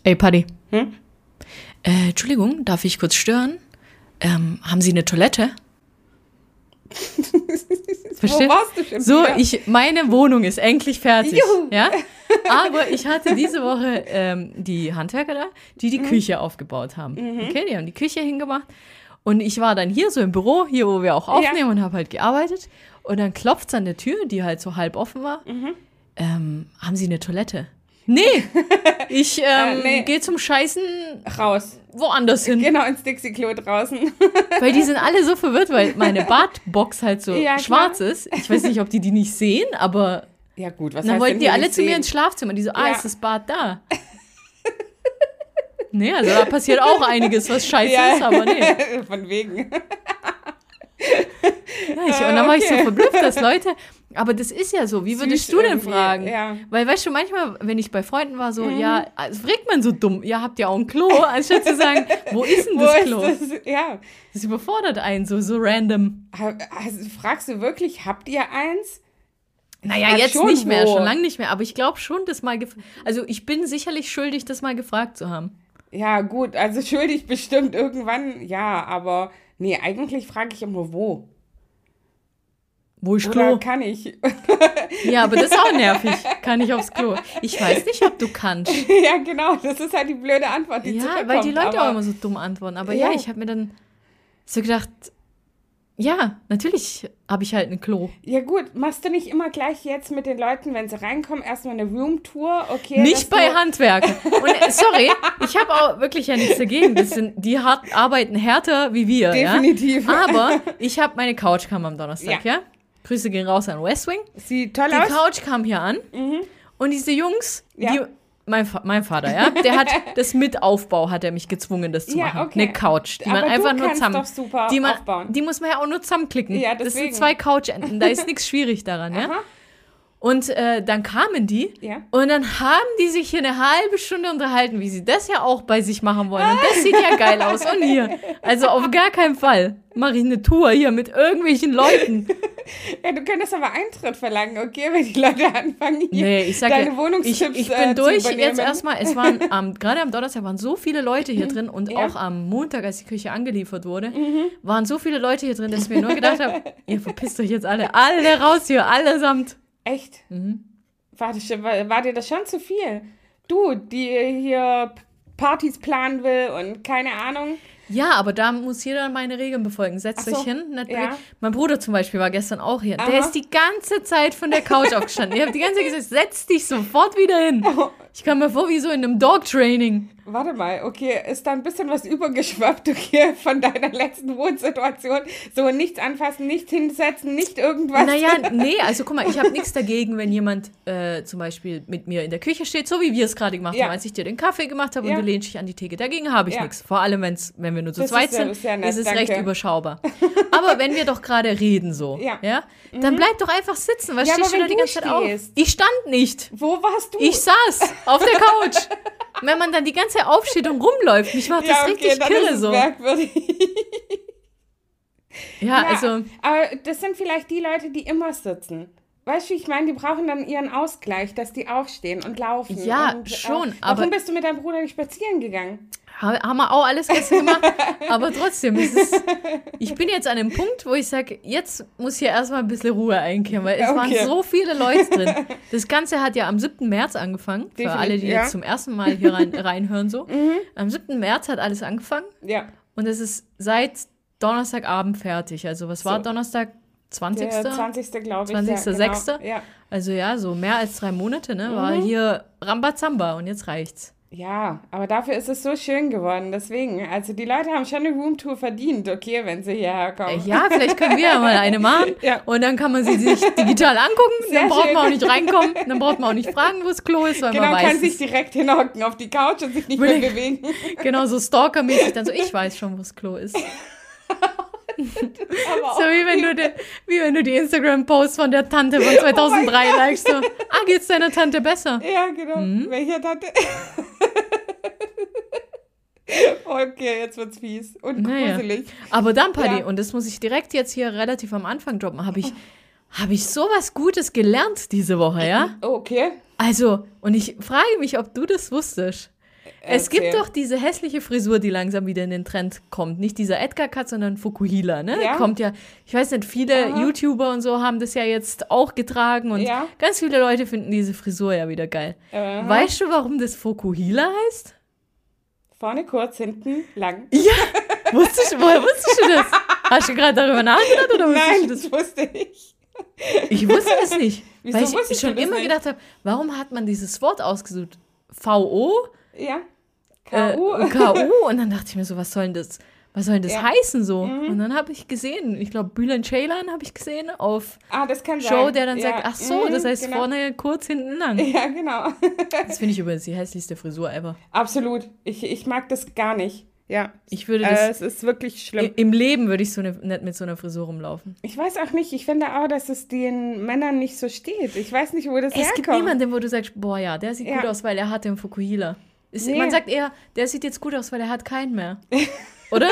Ey, Paddy. Entschuldigung, darf ich kurz stören? Haben Sie eine Toilette? Verstehst? Wo warst du schon so, wieder? meine Wohnung ist endlich fertig. Juhu. Ja? Aber ich hatte diese Woche die Handwerker da, die Küche aufgebaut haben. Okay, die haben die Küche hingemacht. Und ich war dann hier so im Büro, hier wo wir auch aufnehmen und habe halt gearbeitet. Und dann klopft es an der Tür, die halt so halb offen war. Haben Sie eine Toilette? Nee, ich gehe zum Scheißen Raus. Woanders hin. Genau, ins Dixie-Klo draußen. Weil die sind alle so verwirrt, weil meine Badbox halt so schwarz ist. Ich weiß nicht, ob die nicht sehen, aber Ja gut, was dann heißt wollten denn die hier alle nicht zu mir sehen? ins Schlafzimmer. Die so, Ja. ist das Bad da? Nee, also da passiert auch einiges, was scheiße ist, aber nee. Von wegen. Ja, und dann war ich so verblüfft, dass Leute, aber das ist ja so, wie würdest du denn irgendwie, fragen? ja. Weil, weißt du, manchmal, wenn ich bei Freunden war, so, ja, also fragt man so dumm, ja, habt ihr auch ein Klo? Anstatt zu sagen, wo ist denn das Klo? Ist das? Ja. Das überfordert einen so random. Also, fragst du wirklich, habt ihr eins? Naja, Frag jetzt schon, nicht mehr, wo. schon lange nicht mehr, aber ich glaube schon, das mal, also ich bin sicherlich schuldig, das mal gefragt zu haben. Ja, gut, also schuldig bestimmt irgendwann, ja, aber nee, eigentlich frage ich immer, wo. Wo ist Oder Klo? kann ich? Ja, aber das ist auch nervig. Kann ich aufs Klo? Ich weiß nicht, ob du kannst. Ja, genau, das ist halt die blöde Antwort, die Ja, zurückkommt. weil die Leute aber auch immer so dumm antworten. Aber Ja. ja, ich habe mir dann so gedacht, ja, natürlich habe ich halt ein Klo. Ja gut, machst du nicht immer gleich jetzt mit den Leuten, wenn sie reinkommen, erstmal eine Roomtour, okay? Nicht dass bei du- Handwerken. Und sorry, ich habe auch wirklich ja nichts dagegen. Die arbeiten härter wie wir. Definitiv. Ja? Aber ich habe meine Couch kam am Donnerstag, ja? Grüße gehen raus an Westwing. Sieht toll Die aus. Couch kam hier an und diese Jungs, Ja. die, mein Vater, ja, der hat das mit Aufbau, hat er mich gezwungen, das zu Ja, machen. okay. Eine Couch, die man Aber du einfach nur kannst zusammen, doch super die aufbauen. die muss man ja auch nur zusammenklicken. Ja, das deswegen. sind 2 Couchenden, da ist nichts schwierig daran, ja. Aha. Und dann kamen die Ja. und dann haben die sich hier eine halbe Stunde unterhalten, wie sie das ja auch bei sich machen wollen. Und das sieht ja geil aus. Und hier, also auf gar keinen Fall mache ich eine Tour hier mit irgendwelchen Leuten. Ja, du könntest aber Eintritt verlangen, okay, wenn die Leute anfangen, hier Nee, ich sag deine ja, Wohnungstipps ich bin durch zu übernehmen. jetzt erstmal. Es waren gerade am Donnerstag waren so viele Leute hier drin und Ja. auch am Montag, als die Küche angeliefert wurde, waren so viele Leute hier drin, dass ich mir nur gedacht habe, ihr verpisst euch jetzt alle raus hier, allesamt. Echt? War dir das schon zu viel? Du, die hier Partys planen will und keine Ahnung. Ja, aber da muss jeder meine Regeln befolgen. Setzt Ach so, euch hin. Natürlich. ja. Mein Bruder zum Beispiel war gestern auch hier. Aha. Der ist die ganze Zeit von der Couch aufgestanden. Ich habe die ganze Zeit gesagt, setz dich sofort wieder hin. Ich kam mir vor wie so in einem Dog-Training. Warte mal, okay, ist da ein bisschen was übergeschwappt, okay, von deiner letzten Wohnsituation? So, nichts anfassen, nichts hinsetzen, nicht irgendwas. Naja, nee, also guck mal, ich habe nichts dagegen, wenn jemand zum Beispiel mit mir in der Küche steht, so wie wir es gerade gemacht Ja. haben, als ich dir den Kaffee gemacht habe Ja. und du lehnst dich an die Theke. Dagegen habe ich Ja. nichts. Vor allem, wenn wir nur zu Das zweit ist sehr- sind, sehr nett, ist es danke. recht überschaubar. Aber wenn wir doch gerade reden so, Ja. dann bleib doch einfach sitzen. Was Ja, stehst aber du da wenn die du ganze Zeit auf? stehst. Ich stand nicht. Wo warst du? Ich saß auf der Couch. Wenn man dann die ganze Zeit aufsteht und rumläuft, mich macht das richtig dann kirre ist es so. merkwürdig. Ja, Ja, also, aber das sind vielleicht die Leute, die immer sitzen. Weißt du, ich meine, die brauchen dann ihren Ausgleich, dass die aufstehen und laufen. Ja, und, schon, warum aber- bist du mit deinem Bruder nicht spazieren gegangen? haben wir auch alles gestern gemacht, aber trotzdem, ich bin jetzt an dem Punkt, wo ich sage, jetzt muss hier erstmal ein bisschen Ruhe einkehren, weil es Okay. waren so viele Leute drin. Das Ganze hat ja am 7. März angefangen, für Definitiv, alle, die ja. jetzt zum ersten Mal hier reinhören so. Am 7. März hat alles angefangen Ja, und es ist seit Donnerstagabend fertig. Also was war So. Donnerstag? 20. der 20. glaube ich. 20.06. Ja, genau. Ja. Also ja, so mehr als 3 Monate, ne? War hier Rambazamba und jetzt reicht's. Ja, aber dafür ist es so schön geworden, deswegen. Also die Leute haben schon eine Roomtour verdient, okay, wenn sie hierher kommen. Ja, vielleicht können wir ja mal eine machen. Ja. Und dann kann man sie sich digital angucken. Sehr Dann braucht schön. man auch nicht reinkommen. Dann braucht man auch nicht fragen, wo das Klo ist, weil Genau, man kann weiß sich es. direkt hinhocken auf die Couch und sich nicht mehr Will- bewegen. Genau, so stalkermäßig. Dann so, ich weiß schon, wo das Klo ist. Aber So wie wenn du die Instagram-Posts von der Tante von 2003 Gott. likest. So, geht's deiner Tante besser? Ja, genau. Mhm. Welcher Tante? Okay, jetzt wird's fies und Naja. gruselig. Aber dann, Paddy, Ja. und das muss ich direkt jetzt hier relativ am Anfang droppen, habe ich sowas Gutes gelernt diese Woche, ja? Okay. Also, und ich frage mich, ob du das wusstest. Es gibt doch diese hässliche Frisur, die langsam wieder in den Trend kommt. Nicht dieser Edgar-Cut, sondern Fukuhila, ne? Ja. Kommt ja, ich weiß nicht, viele YouTuber und so haben das ja jetzt auch getragen und ganz viele Leute finden diese Frisur ja wieder geil. Weißt du, warum das Fukuhila heißt? Vorne kurz, hinten lang. Ja, woher wusstest du das? Hast du gerade darüber nachgedacht oder wusstest du das? Nein, das wusste ich. Ich wusste es nicht. Wieso weil wusstest ich schon du das immer nicht? gedacht habe, warum hat man dieses Wort ausgesucht? VO? Ja. KU. KU? Und dann dachte ich mir so, was soll denn das heißen so? Und dann habe ich gesehen, ich glaube, Bülent Ceylan habe ich gesehen auf Das kann Show, sein. der dann sagt, ach so, das heißt genau. vorne kurz, hinten lang. Ja, genau. Das finde ich übrigens die hässlichste Frisur ever. Absolut. Ich mag das gar nicht. Ja. Ich würde das, es ist wirklich schlimm. im Leben würde ich nicht mit so einer Frisur rumlaufen. Ich weiß auch nicht, ich finde auch, dass es den Männern nicht so steht. Ich weiß nicht, wo das herkommt. Es gibt niemanden, wo du sagst, boah ja, der sieht gut aus, weil er hat den Fukuhila. Nee. Man sagt eher, der sieht jetzt gut aus, weil er hat keinen mehr. Oder?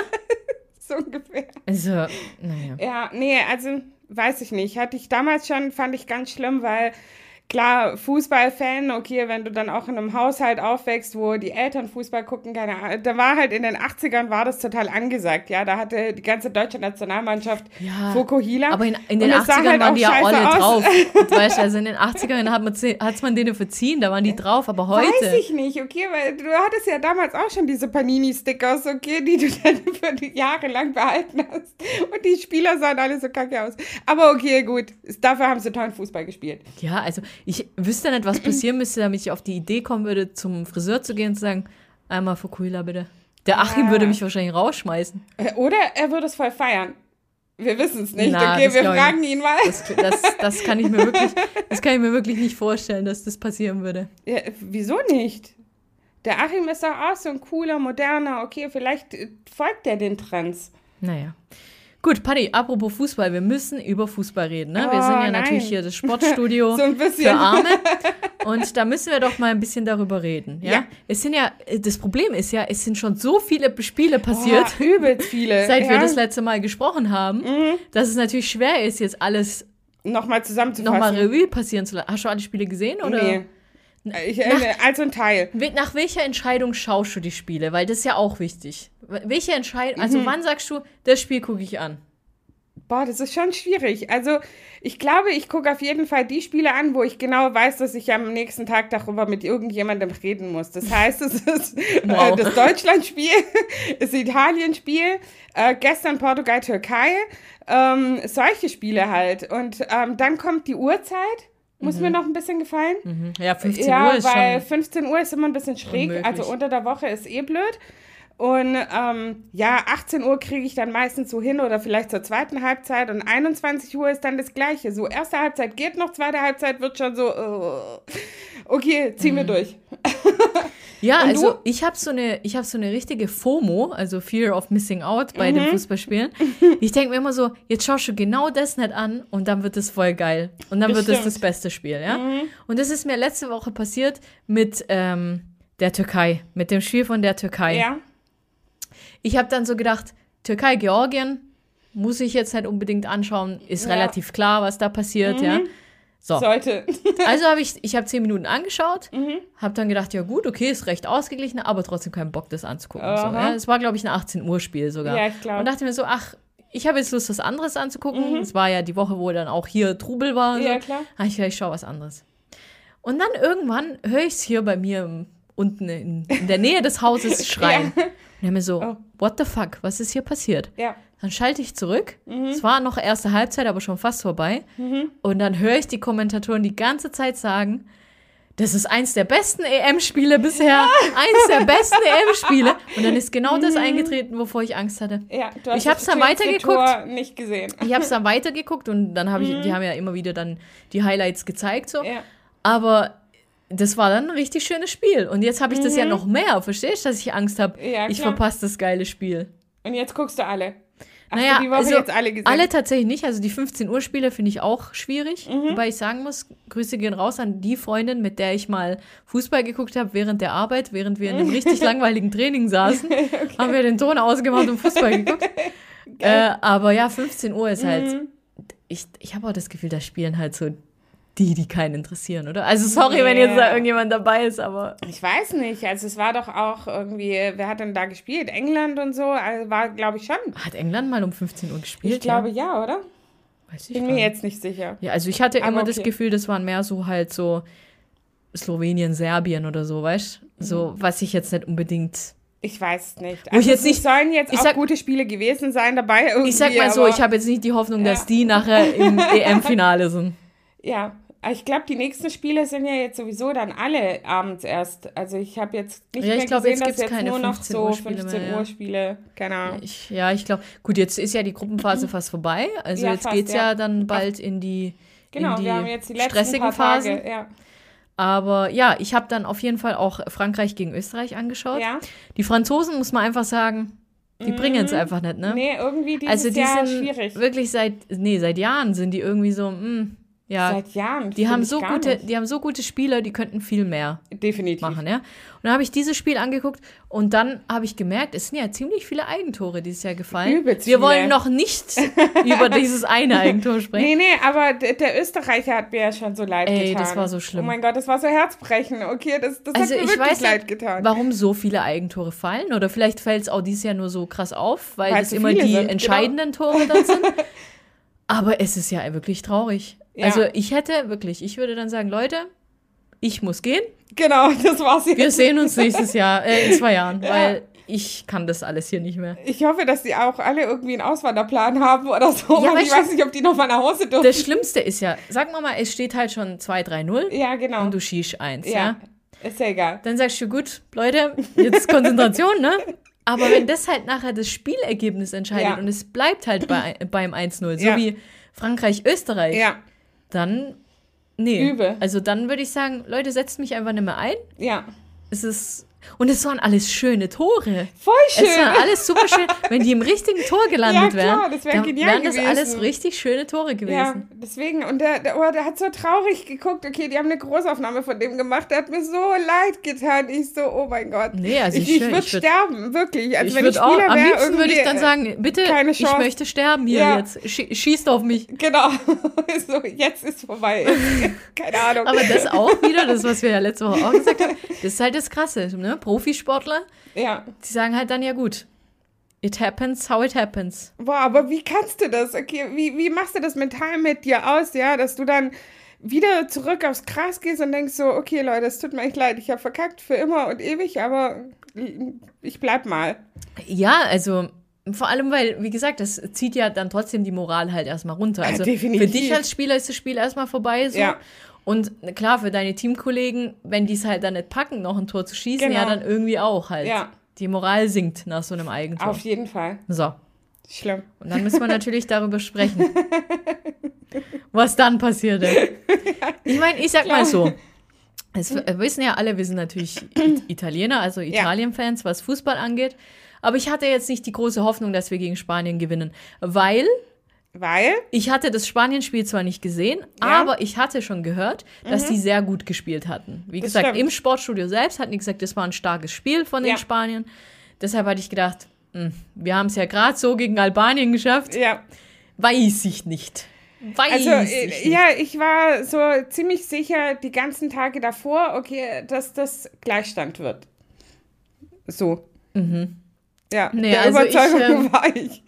So ungefähr. Also, naja. Ja, nee, also weiß ich nicht. Hatte ich damals schon, fand ich ganz schlimm, weil klar, Fußballfan, okay, wenn du dann auch in einem Haushalt aufwächst, wo die Eltern Fußball gucken, keine Ahnung, da war halt in den 80ern war das total angesagt, ja, da hatte die ganze deutsche Nationalmannschaft Fukuhila. Aber in den 80ern halt waren die ja alle aus. drauf. Weißt du, also in den 80ern hat man denen verziehen, da waren die drauf, aber heute... Weiß ich nicht, okay, weil du hattest ja damals auch schon diese Panini-Stickers, okay, die du dann für die Jahre lang behalten hast. Und die Spieler sahen alle so kacke aus. Aber okay, gut, dafür haben sie tollen Fußball gespielt. Ja, also ich wüsste nicht, was passieren müsste, damit ich auf die Idee kommen würde, zum Friseur zu gehen und zu sagen, einmal Fukuhila bitte. Der Achim würde mich wahrscheinlich rausschmeißen. Oder er würde es voll feiern. Wir wissen es nicht, Na, okay, das wir glaub ich fragen nicht. ihn mal. Das kann ich mir wirklich nicht vorstellen, dass das passieren würde. Ja, wieso nicht? Der Achim ist doch auch so ein cooler, moderner, okay, vielleicht folgt er den Trends. Naja. Gut, Paddy, apropos Fußball, wir müssen über Fußball reden. Ne? Wir sind ja natürlich hier das Sportstudio so ein bisschen. für Arme. Und da müssen wir doch mal ein bisschen darüber reden. Ja? Das Problem ist ja, es sind schon so viele Spiele passiert, übelst viele. seit wir das letzte Mal gesprochen haben, dass es natürlich schwer ist, jetzt alles nochmal zusammenzufassen. nochmal Revue passieren zu lassen. Hast du alle Spiele gesehen? Oder? Nee. Also ein Teil. Nach welcher Entscheidung schaust du die Spiele? Weil das ist ja auch wichtig. Welche Entscheidung, also wann sagst du, das Spiel gucke ich an? Boah, das ist schon schwierig. Also ich glaube, ich gucke auf jeden Fall die Spiele an, wo ich genau weiß, dass ich am nächsten Tag darüber mit irgendjemandem reden muss. Das heißt, es ist das Deutschlandspiel, das Italienspiel, gestern Portugal, Türkei, solche Spiele halt. Und dann kommt die Uhrzeit. Muss mir noch ein bisschen gefallen. Ja, 15 Uhr ist weil schon 15 Uhr ist immer ein bisschen schräg. unmöglich. Also unter der Woche ist blöd. Und 18 Uhr kriege ich dann meistens so hin oder vielleicht zur zweiten Halbzeit. Und 21 Uhr ist dann das Gleiche. So, erste Halbzeit geht noch, zweite Halbzeit wird schon so, okay, ziehen wir durch. Ja, Und also du? ich habe so eine richtige FOMO, also Fear of Missing Out bei den Fußballspielen. Ich denke mir immer so, jetzt schaust du genau das nicht an und dann wird es voll geil. Und dann wird es das beste Spiel, ja. Und das ist mir letzte Woche passiert mit der Türkei, mit dem Spiel von der Türkei. Ja. Ich habe dann so gedacht, Türkei, Georgien, muss ich jetzt nicht unbedingt anschauen, ist relativ klar, was da passiert, ja. So. Sollte. Also habe ich 10 Minuten angeschaut, habe dann gedacht, ja gut, okay, ist recht ausgeglichen, aber trotzdem keinen Bock, das anzugucken. So, ja. Es war, glaube ich, ein 18-Uhr-Spiel sogar. Ja, ich glaube. Und dachte mir so, ich habe jetzt Lust, was anderes anzugucken. Es war ja die Woche, wo dann auch hier Trubel war. Ja, so. klar. Ich schaue was anderes. Und dann irgendwann höre ich es hier bei mir unten in der Nähe des Hauses schreien. Und ich mir so, what the fuck, was ist hier passiert? Ja. Dann schalte ich zurück. Es war noch erste Halbzeit, aber schon fast vorbei. Und dann höre ich die Kommentatoren die ganze Zeit sagen, das ist eins der besten EM-Spiele bisher. Eins der besten EM-Spiele. Und dann ist genau das eingetreten, wovor ich Angst hatte. Ja, du hast Ich hab's dann das weitergeguckt. Tor nicht gesehen. Ich habe es dann weitergeguckt und dann die haben ja immer wieder dann die Highlights gezeigt. So. Ja. Aber das war dann ein richtig schönes Spiel. Und jetzt habe ich das ja noch mehr. Verstehst du, dass ich Angst habe, Ja, ich klar. verpasse das geile Spiel. Und jetzt guckst du alle. Hast Naja, du die Woche also jetzt alle gesehen? alle tatsächlich nicht. Also die 15-Uhr-Spiele finde ich auch schwierig. Wobei ich sagen muss, Grüße gehen raus an die Freundin, mit der ich mal Fußball geguckt habe während der Arbeit, während wir in einem richtig langweiligen Training saßen. Haben wir den Ton ausgemacht und Fußball geguckt. Aber ja, 15 Uhr ist halt... Ich habe auch das Gefühl, da spielen halt so die keinen interessieren, oder? Also sorry, wenn jetzt da irgendjemand dabei ist, aber... Ich weiß nicht, also es war doch auch irgendwie, wer hat denn da gespielt? England und so, also war, glaube ich, schon. Hat England mal um 15 Uhr gespielt? Ich glaube ja, oder? Weiß ich Bin mir jetzt nicht sicher. Ja, also ich hatte Aber immer das Gefühl, das waren mehr so halt so Slowenien, Serbien oder so, weißt du? So, was ich jetzt nicht unbedingt... Ich weiß es nicht. Also es sollen jetzt auch gute Spiele gewesen sein dabei irgendwie. Ich sag mal so, ich habe jetzt nicht die Hoffnung, dass die nachher im EM-Finale sind. Ja, ich glaube, die nächsten Spiele sind ja jetzt sowieso dann alle abends erst. Also ich habe jetzt nicht mehr gesehen, dass jetzt nur noch so 15 Uhr Spiele, keine Ahnung. Ich glaube, gut, jetzt ist ja die Gruppenphase fast vorbei. Also jetzt geht es ja dann bald in die wir haben jetzt die letzten stressigen Phasen. Tage, ja. Aber ja, ich habe dann auf jeden Fall auch Frankreich gegen Österreich angeschaut. Ja. Die Franzosen, muss man einfach sagen, die bringen es einfach nicht, ne? Nee, irgendwie dieses Jahr sind schwierig. Wirklich seit Jahren sind die irgendwie so, ja. Seit Jahren. Die haben so gute Spieler, die könnten viel mehr machen, ja. Und dann habe ich dieses Spiel angeguckt und dann habe ich gemerkt, es sind ja ziemlich viele Eigentore dieses Jahr gefallen. Übelst Wir viele. wollen noch nicht über dieses eine Eigentor sprechen. Nee, aber der Österreicher hat mir ja schon so leid getan. Das war so schlimm. Oh mein Gott, das war so herzbrechend. Okay, das hat mir wirklich leid getan. Warum so viele Eigentore fallen. Oder vielleicht fällt es auch dieses Jahr nur so krass auf, weil das immer die entscheidenden Tore dann sind. Aber es ist ja wirklich traurig. Ja. Also ich würde dann sagen, Leute, ich muss gehen. Genau, das war's jetzt. Wir sehen uns nächstes Jahr, in 2 Jahren, weil ich kann das alles hier nicht mehr. Ich hoffe, dass die auch alle irgendwie einen Auswanderplan haben oder so. Ja, ich weiß nicht, ob die noch mal nach Hause dürfen. Das Schlimmste ist ja, sag mal, es steht halt schon 2-3-0. Ja, genau. Und du schießt 1, ja. Ist ja egal. Dann sagst du, gut, Leute, jetzt Konzentration, ne? Aber wenn das halt nachher das Spielergebnis entscheidet und es bleibt halt beim 1-0, so wie Frankreich-Österreich, dann, nee. Übel. Also dann würde ich sagen, Leute, setzt mich einfach nicht mehr ein. Ja. Und es waren alles schöne Tore. Voll schön. Es waren alles super schön. Wenn die im richtigen Tor gelandet wären, das wäre genial wären das alles richtig schöne Tore gewesen. Ja, deswegen. Und der hat so traurig geguckt. Okay, die haben eine Großaufnahme von dem gemacht. Der hat mir so leid getan. Ich so, oh mein Gott. Nee, also ich würde sterben, wirklich. Also wenn ich Spieler wäre, am liebsten würde ich dann sagen, bitte, ich möchte sterben hier jetzt. Schießt auf mich. Genau. So, jetzt ist vorbei. Keine Ahnung. Aber das auch wieder, das, was wir ja letzte Woche auch gesagt haben, das ist halt das Krasse, ne? Profisportler, die sagen halt dann, ja gut, it happens how it happens. Boah, aber wie kannst du das? Okay, wie machst du das mental mit dir aus, ja, dass du dann wieder zurück aufs Gras gehst und denkst so, okay, Leute, es tut mir echt leid, ich habe verkackt für immer und ewig, aber ich bleib mal. Ja, also vor allem, weil, wie gesagt, das zieht ja dann trotzdem die Moral halt erstmal runter. Also definitiv. Für dich als Spieler ist das Spiel erstmal vorbei, so. Ja. Und klar, für deine Teamkollegen, wenn die es halt dann nicht packen, noch ein Tor zu schießen, ja dann irgendwie auch halt. Ja. Die Moral sinkt nach so einem Eigentor. Auf jeden Fall. So. Schlimm. Und dann müssen wir natürlich darüber sprechen, was dann passierte. Ich meine, ich sag mal so, es wissen ja alle, wir sind natürlich Italiener, also Italien-Fans, was Fußball angeht. Aber ich hatte jetzt nicht die große Hoffnung, dass wir gegen Spanien gewinnen, weil ich hatte das Spanienspiel zwar nicht gesehen, aber ich hatte schon gehört, dass die sehr gut gespielt hatten. Wie gesagt, stimmt. Im Sportstudio selbst hatten die gesagt, das war ein starkes Spiel von den Spaniern. Deshalb hatte ich gedacht, wir haben es ja gerade so gegen Albanien geschafft. Ja. Weiß ich nicht. Ich war so ziemlich sicher die ganzen Tage davor, okay, dass das Gleichstand wird. So. Mhm. Ja, der Überzeugung war ich.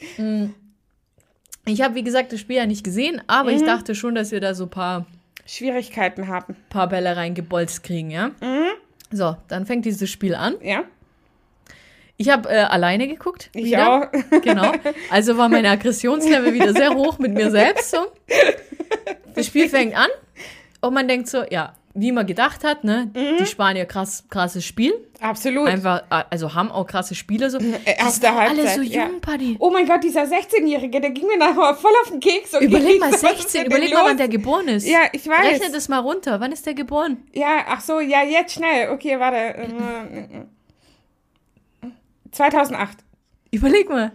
Ich habe, wie gesagt, das Spiel ja nicht gesehen, aber ich dachte schon, dass wir da so ein paar Schwierigkeiten haben. Paar Bälle reingebolzt kriegen, ja? Mhm. So, dann fängt dieses Spiel an. Ja. Ich habe alleine geguckt. Ich wieder. Auch. Genau. Also war mein Aggressionslevel wieder sehr hoch mit mir selbst. So. Das Spiel fängt an und man denkt so, ja, wie man gedacht hat, ne? Die Spanier krasses Spiel. Absolut. Einfach, also haben auch krasse Spiele so. Erste Halbzeit. Alle so jung, Paddy. Oh mein Gott, dieser 16-Jährige, der ging mir nachher voll auf den Keks. Okay, überleg mal, 16, überleg mal, wann der geboren ist. Ja, ich weiß. Rechne das mal runter. Wann ist der geboren? Ja, ach so, ja, jetzt schnell. Okay, warte. 2008. Überleg mal.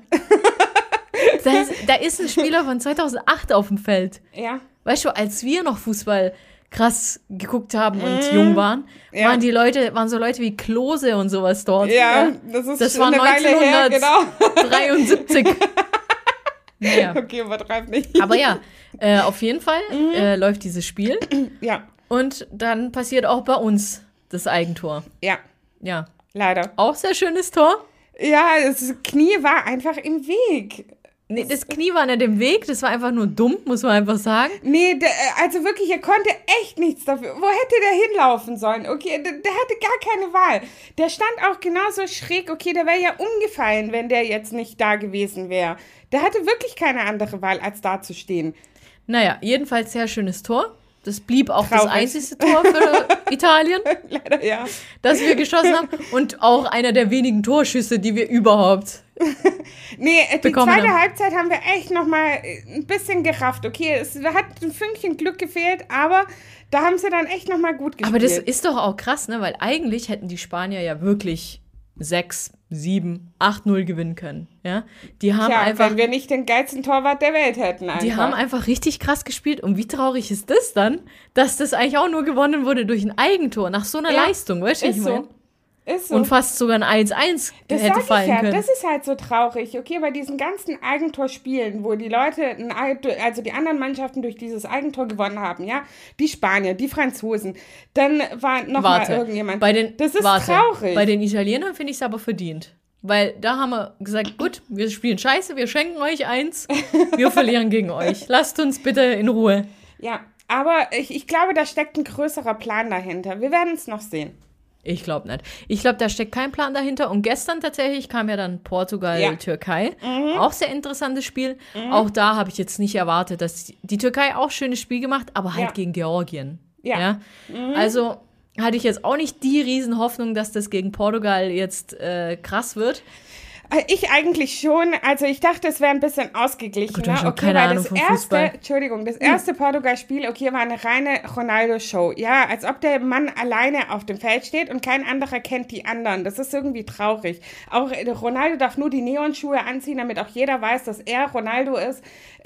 Da ist ein Spieler von 2008 auf dem Feld. Ja. Weißt du, als wir noch Fußball krass geguckt haben und jung waren, waren so Leute wie Klose und sowas dort. Ja, das war 1973. Naja. Okay, übertreib nicht. Aber ja, auf jeden Fall läuft dieses Spiel. Ja. Und dann passiert auch bei uns das Eigentor. Ja. Ja. Leider. Auch sehr schönes Tor. Ja, das Knie war einfach im Weg. Nee, das Knie war nicht im Weg, das war einfach nur dumm, muss man einfach sagen. Nee, also wirklich, er konnte echt nichts dafür. Wo hätte der hinlaufen sollen? Okay, der hatte gar keine Wahl. Der stand auch genauso schräg. Okay, der wäre ja umgefallen, wenn der jetzt nicht da gewesen wäre. Der hatte wirklich keine andere Wahl, als da zu stehen. Naja, jedenfalls sehr schönes Tor. Das blieb auch das einzigste Tor für Italien, leider, ja, das wir geschossen haben. Und auch einer der wenigen Torschüsse, die wir überhaupt nee, die bekommen zweite haben. Halbzeit haben wir echt nochmal ein bisschen gerafft. Okay, es hat ein Fünkchen Glück gefehlt, aber da haben sie dann echt nochmal gut gespielt. Aber das ist doch auch krass, ne? Weil eigentlich hätten die Spanier ja wirklich 6, 7, 8-0 gewinnen können. Ja? Die haben einfach, wenn wir nicht den geilsten Torwart der Welt hätten. Einfach. Die haben einfach richtig krass gespielt. Und wie traurig ist das dann, dass das eigentlich auch nur gewonnen wurde durch ein Eigentor nach so einer Leistung, weißt du, ich meine? Ist so. Und fast sogar ein 1-1 hätte fallen können. Das ist halt so traurig. Okay, bei diesen ganzen Eigentorspielen, wo die Leute, also die anderen Mannschaften durch dieses Eigentor gewonnen haben, ja, die Spanier, die Franzosen, dann war noch mal irgendjemand. Das ist traurig. Bei den Italienern finde ich es aber verdient. Weil da haben wir gesagt, gut, wir spielen scheiße, wir schenken euch 1, wir verlieren gegen euch. Lasst uns bitte in Ruhe. Ja, aber ich glaube, da steckt ein größerer Plan dahinter. Wir werden es noch sehen. Ich glaube nicht. Ich glaube, da steckt kein Plan dahinter. Und gestern tatsächlich kam ja dann Portugal-Türkei. Auch sehr interessantes Spiel. Auch da habe ich jetzt nicht erwartet, dass die Türkei auch schönes Spiel gemacht, aber halt gegen Georgien. Ja. Also hatte ich jetzt auch nicht die Riesenhoffnung, dass das gegen Portugal jetzt krass wird. Ich eigentlich schon. Also ich dachte, es wäre ein bisschen ausgeglichener. Gut, okay, keine Ahnung vom Fußball. Das erste Portugal-Spiel, okay, war eine reine Ronaldo-Show. Ja, als ob der Mann alleine auf dem Feld steht und kein anderer kennt die anderen. Das ist irgendwie traurig. Auch Ronaldo darf nur die Neonschuhe anziehen, damit auch jeder weiß, dass er Ronaldo ist.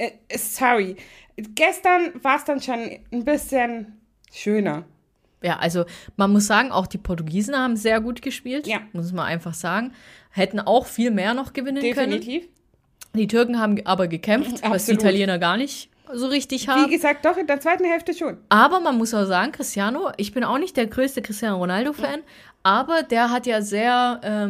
Sorry. Gestern war es dann schon ein bisschen schöner. Ja, also man muss sagen, auch die Portugiesen haben sehr gut gespielt. Ja. Muss man einfach sagen. Hätten auch viel mehr noch gewinnen können. Definitiv. Die Türken haben aber gekämpft, was die Italiener gar nicht so richtig haben. Wie gesagt, doch, in der zweiten Hälfte schon. Aber man muss auch sagen, Cristiano, ich bin auch nicht der größte Cristiano Ronaldo-Fan, aber der hat ja sehr,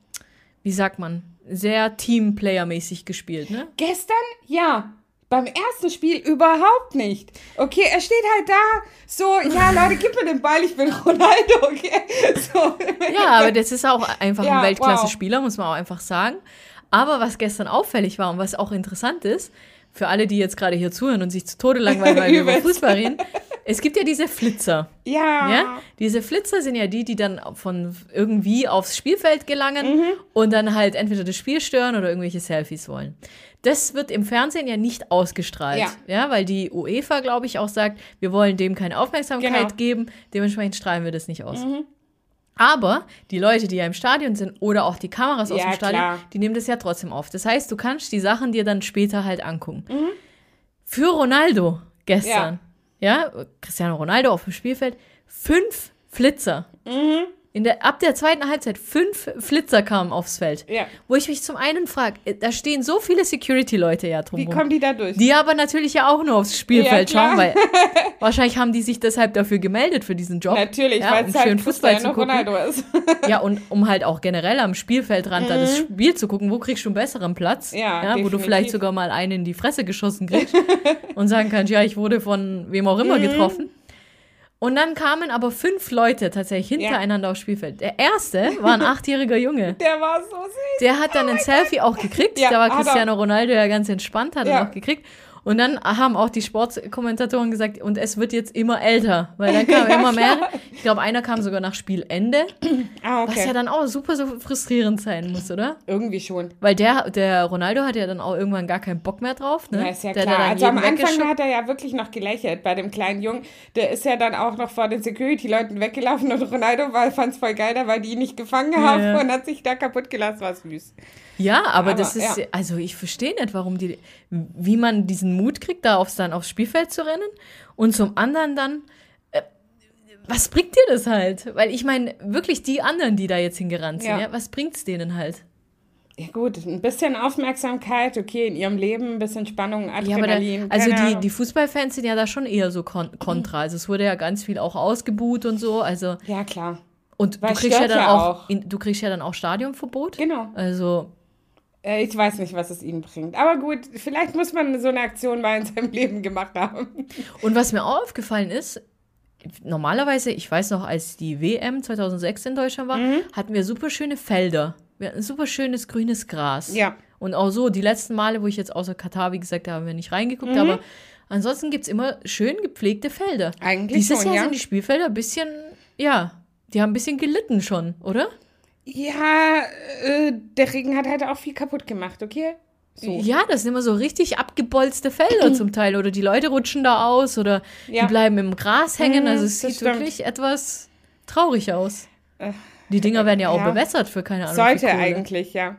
wie sagt man, sehr Teamplayer-mäßig gespielt, ne? Gestern? Ja. Beim ersten Spiel überhaupt nicht. Okay, er steht halt da, so, ja, Leute, gib mir den Ball, ich bin Ronaldo, okay? So. Ja, aber das ist auch einfach ein Weltklasse-Spieler, muss man auch einfach sagen. Aber was gestern auffällig war und was auch interessant ist, für alle, die jetzt gerade hier zuhören und sich zu Tode langweilen, weil wir über Fußball reden, es gibt ja diese Flitzer. Ja. Diese Flitzer sind ja die dann von irgendwie aufs Spielfeld gelangen und dann halt entweder das Spiel stören oder irgendwelche Selfies wollen. Das wird im Fernsehen ja nicht ausgestrahlt, ja, weil die UEFA, glaube ich, auch sagt, wir wollen dem keine Aufmerksamkeit geben, dementsprechend strahlen wir das nicht aus. Aber die Leute, die ja im Stadion sind oder auch die Kameras aus dem Stadion, die nehmen das ja trotzdem auf. Das heißt, du kannst die Sachen dir dann später halt angucken. Für Ronaldo gestern, Cristiano Ronaldo auf dem Spielfeld, 5 Flitzer. Ab der zweiten Halbzeit 5 Flitzer kamen aufs Feld. Ja. Wo ich mich zum einen frage, da stehen so viele Security-Leute ja drumherum. Wie kommen die da durch? Die aber natürlich ja auch nur aufs Spielfeld schauen, weil wahrscheinlich haben die sich deshalb dafür gemeldet für diesen Job. Natürlich, weil es halt Fußball zu gucken. Ronaldo ist. Ja, und um halt auch generell am Spielfeldrand da das Spiel zu gucken, wo kriegst du einen besseren Platz? Ja, wo du vielleicht sogar mal einen in die Fresse geschossen kriegst und sagen kannst, ja, ich wurde von wem auch immer getroffen. Und dann kamen aber 5 Leute tatsächlich hintereinander aufs Spielfeld. Der erste war ein 8-jähriger Junge. Der war so süß. Der hat dann ein Selfie auch gekriegt. Da war Cristiano Ronaldo ja ganz entspannt, hat er auch gekriegt. Und dann haben auch die Sportkommentatoren gesagt, und es wird jetzt immer älter, weil dann kamen immer mehr. Ich glaube, einer kam sogar nach Spielende, was ja dann auch super so frustrierend sein muss, oder? Irgendwie schon. Weil der Ronaldo hat ja dann auch irgendwann gar keinen Bock mehr drauf. Ne? Ja, ist ja klar. Also am Anfang hat er ja wirklich noch gelächelt bei dem kleinen Jungen. Der ist ja dann auch noch vor den Security-Leuten weggelaufen und Ronaldo fand es voll geil, weil die ihn nicht gefangen haben und hat sich da kaputt gelassen, war süß. Ja, aber das ist, also ich verstehe nicht, wie man diesen Mut kriegt, da aufs Spielfeld zu rennen und zum anderen dann, was bringt dir das halt? Weil ich meine, wirklich die anderen, die da jetzt hingerannt sind, was bringt's denen halt? Ja gut, ein bisschen Aufmerksamkeit, okay, in ihrem Leben, ein bisschen Spannung, Adrenalin. Also die Fußballfans sind ja da schon eher so kontra. Also es wurde ja ganz viel auch ausgebuht und so. Also ja, klar. Und du kriegst ja dann auch, du kriegst ja dann auch Stadionverbot. Genau. Also ich weiß nicht, was es ihnen bringt. Aber gut, vielleicht muss man so eine Aktion mal in seinem Leben gemacht haben. Und was mir auch aufgefallen ist, normalerweise, ich weiß noch, als die WM 2006 in Deutschland war, hatten wir super schöne Felder. Wir hatten super schönes grünes Gras. Ja. Und auch so, die letzten Male, wo ich jetzt außer Katar, wie gesagt, da haben wir nicht reingeguckt, aber ansonsten gibt es immer schön gepflegte Felder. Eigentlich Dieses schon, Jahr sind die Spielfelder ein bisschen, ja, die haben ein bisschen gelitten schon, oder? Ja, der Regen hat halt auch viel kaputt gemacht, okay? So. Ja, das sind immer so richtig abgebolzte Felder zum Teil. Oder die Leute rutschen da aus oder die bleiben im Gras hängen. Also es sieht wirklich etwas traurig aus. Die Dinger werden ja auch bewässert für keine Ahnung. Sollte eigentlich, ja.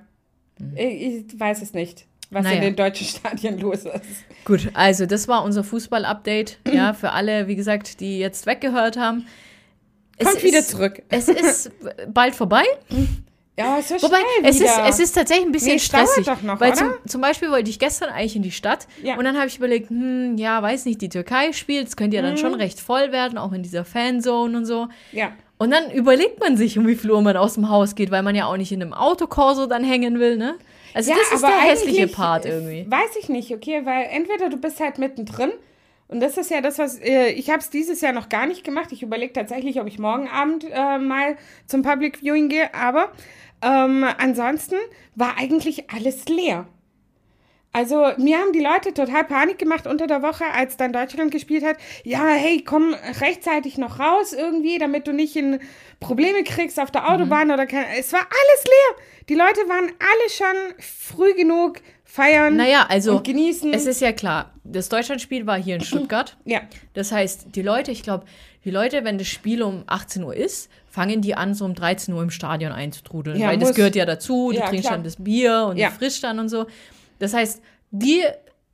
Ich weiß es nicht, was in den deutschen Stadien los ist. Gut, also das war unser Fußball-Update. Ja, für alle, wie gesagt, die jetzt weggehört haben. Kommt wieder zurück. Es ist bald vorbei. Ja, es ist Wobei, wieder. es ist tatsächlich ein bisschen stressig. Doch noch, weil oder? Zum Beispiel wollte ich gestern eigentlich in die Stadt und dann habe ich überlegt, weiß nicht, die Türkei spielt, es könnte ja dann schon recht voll werden, auch in dieser Fanzone und so. Ja. Und dann überlegt man sich, um wie viel Uhr man aus dem Haus geht, weil man ja auch nicht in einem Autokorso dann hängen will, ne? Also ja, das ist der hässliche Part irgendwie. Weiß ich nicht, okay, weil entweder du bist halt mittendrin und das ist ja das, was, ich habe es dieses Jahr noch gar nicht gemacht. Ich überlege tatsächlich, ob ich morgen Abend mal zum Public Viewing gehe, aber ansonsten war eigentlich alles leer. Also mir haben die Leute total Panik gemacht unter der Woche, als dann Deutschland gespielt hat. Ja, hey, komm rechtzeitig noch raus irgendwie, damit du nicht in Probleme kriegst auf der Autobahn oder keine. Es war alles leer. Die Leute waren alle schon früh genug feiern und genießen. Es ist ja klar, das Deutschlandspiel war hier in Stuttgart. Ja. Das heißt, die Leute, wenn das Spiel um 18 Uhr ist, fangen die an, so um 13 Uhr im Stadion einzutrudeln. Ja, weil das gehört ja dazu, du trinkst dann das Bier und du frischst dann und so. Das heißt, die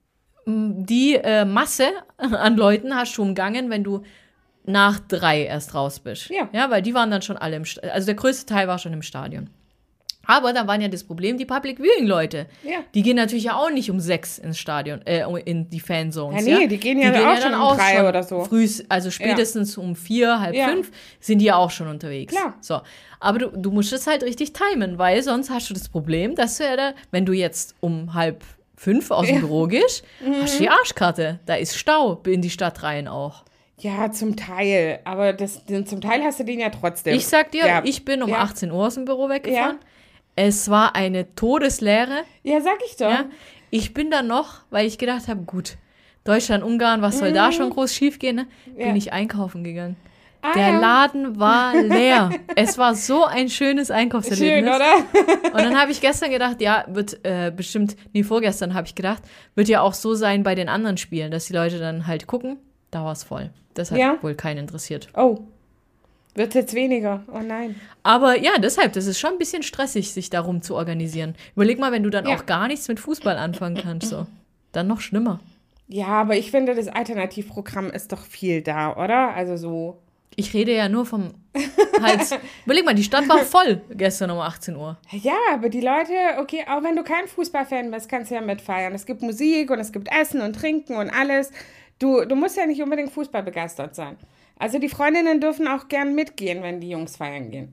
Masse an Leuten hast du umgangen, wenn du nach 3 erst raus bist. Ja, weil die waren dann schon alle also der größte Teil war schon im Stadion. Aber da waren ja das Problem, die Public Viewing-Leute. Ja. Die gehen natürlich ja auch nicht um 6 ins Stadion, in die Fanzones. Ja, nee, die gehen ja auch schon um 3 oder so. Früh, also spätestens um 4, halb 5 sind die ja auch schon unterwegs. Klar. So. Aber du musst es halt richtig timen, weil sonst hast du das Problem, dass du ja wenn du jetzt um 4:30 aus dem Büro gehst, hast du die Arschkarte. Da ist Stau in die Stadt rein auch. Ja, zum Teil. Aber zum Teil hast du den ja trotzdem. Ich sag dir, ich bin um 18 Uhr aus dem Büro weggefahren. Ja. Es war eine Todeslehre. Ja, sag ich doch. Ja, ich bin dann noch, weil ich gedacht habe, gut, Deutschland, Ungarn, was soll da schon groß schiefgehen, ne? Bin ich einkaufen gegangen. Der Laden war leer. Es war so ein schönes Einkaufserlebnis. Schön, oder? Und dann habe ich gestern gedacht, wird vorgestern habe ich gedacht, wird ja auch so sein bei den anderen Spielen, dass die Leute dann halt gucken, da war es voll. Das hat wohl keinen interessiert. Oh. Wird jetzt weniger? Oh nein. Aber ja, deshalb, das ist schon ein bisschen stressig, sich darum zu organisieren. Überleg mal, wenn du dann auch gar nichts mit Fußball anfangen kannst, so. Dann noch schlimmer. Ja, aber ich finde, das Alternativprogramm ist doch viel da, oder? Also so. Ich rede ja nur vom Hals. Überleg mal, die Stadt war voll gestern um 18 Uhr. Ja, aber die Leute, okay, auch wenn du kein Fußballfan bist, kannst du ja mitfeiern. Es gibt Musik und es gibt Essen und Trinken und alles. Du musst ja nicht unbedingt Fußball begeistert sein. Also die Freundinnen dürfen auch gern mitgehen, wenn die Jungs feiern gehen.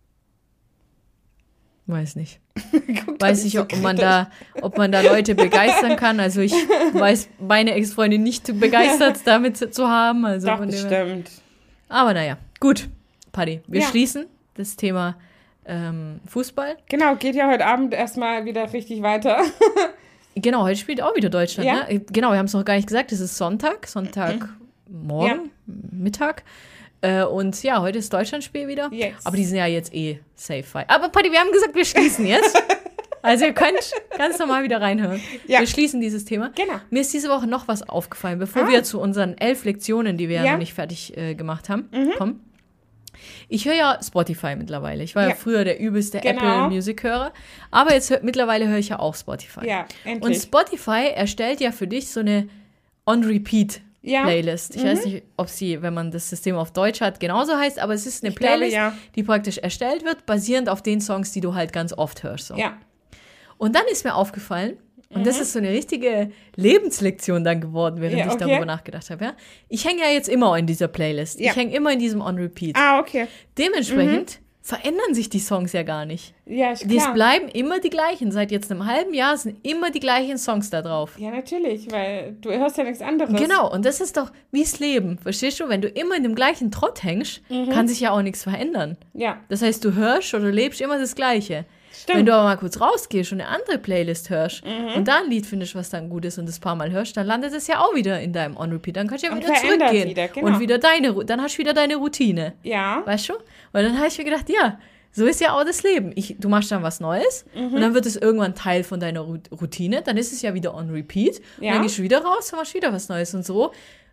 Weiß nicht. Weiß nicht, ob man da Leute begeistern kann. Also ich weiß meine Ex-Freundin nicht begeistert, damit zu haben. Also doch, bestimmt. Aber naja, gut, Paddy, wir schließen das Thema Fußball. Genau, geht ja heute Abend erstmal wieder richtig weiter. Genau, heute spielt auch wieder Deutschland. Ja. Ne? Genau, wir haben es noch gar nicht gesagt, es ist Sonntagmorgen, Mittag. Und ja, heute ist Deutschlandspiel wieder. Yes. Aber die sind ja jetzt safe. Aber Paddy, wir haben gesagt, wir schließen jetzt. Also ihr könnt ganz normal wieder reinhören. Ja. Wir schließen dieses Thema. Genau. Mir ist diese Woche noch was aufgefallen, bevor wir zu unseren 11 Lektionen, die wir ja noch nicht fertig gemacht haben, kommen. Ich höre ja Spotify mittlerweile. Ich war ja früher der übelste Apple-Music-Hörer. Aber mittlerweile höre ich ja auch Spotify. Ja, endlich. Und Spotify erstellt ja für dich so eine On-Repeat-Playlist. Ich weiß nicht, ob sie, wenn man das System auf Deutsch hat, genauso heißt, aber es ist eine Playlist, die praktisch erstellt wird, basierend auf den Songs, die du halt ganz oft hörst. So. Ja. Und dann ist mir aufgefallen, und das ist so eine richtige Lebenslektion dann geworden, während ich darüber nachgedacht habe. Ja? Ich hänge ja jetzt immer in dieser Playlist. Ich hänge immer in diesem On Repeat. Okay. Dementsprechend verändern sich die Songs ja gar nicht. Ja, ist Die klar. bleiben immer die gleichen. Seit jetzt einem halben Jahr sind immer die gleichen Songs da drauf. Ja, natürlich, weil du hörst ja nichts anderes. Genau, und das ist doch wie das Leben. Verstehst du? Wenn du immer in dem gleichen Trott hängst, kann sich ja auch nichts verändern. Ja, Das heißt, du hörst oder lebst immer das Gleiche. stimmt. Wenn du aber mal kurz rausgehst und eine andere Playlist hörst und da ein Lied findest, was dann gut ist und das paar Mal hörst, dann landet es ja auch wieder in deinem On-Repeat. Dann kannst du ja Und wieder verändert zurückgehen. wieder, genau. Und wieder dann hast du wieder deine Routine. Ja. Weißt du? Weil dann habe ich mir gedacht, ja, so ist ja auch das Leben. Du machst dann was Neues und dann wird es irgendwann Teil von deiner Routine. Dann ist es ja wieder on repeat. Und Ja. dann gehst du wieder raus und machst wieder was Neues. Und so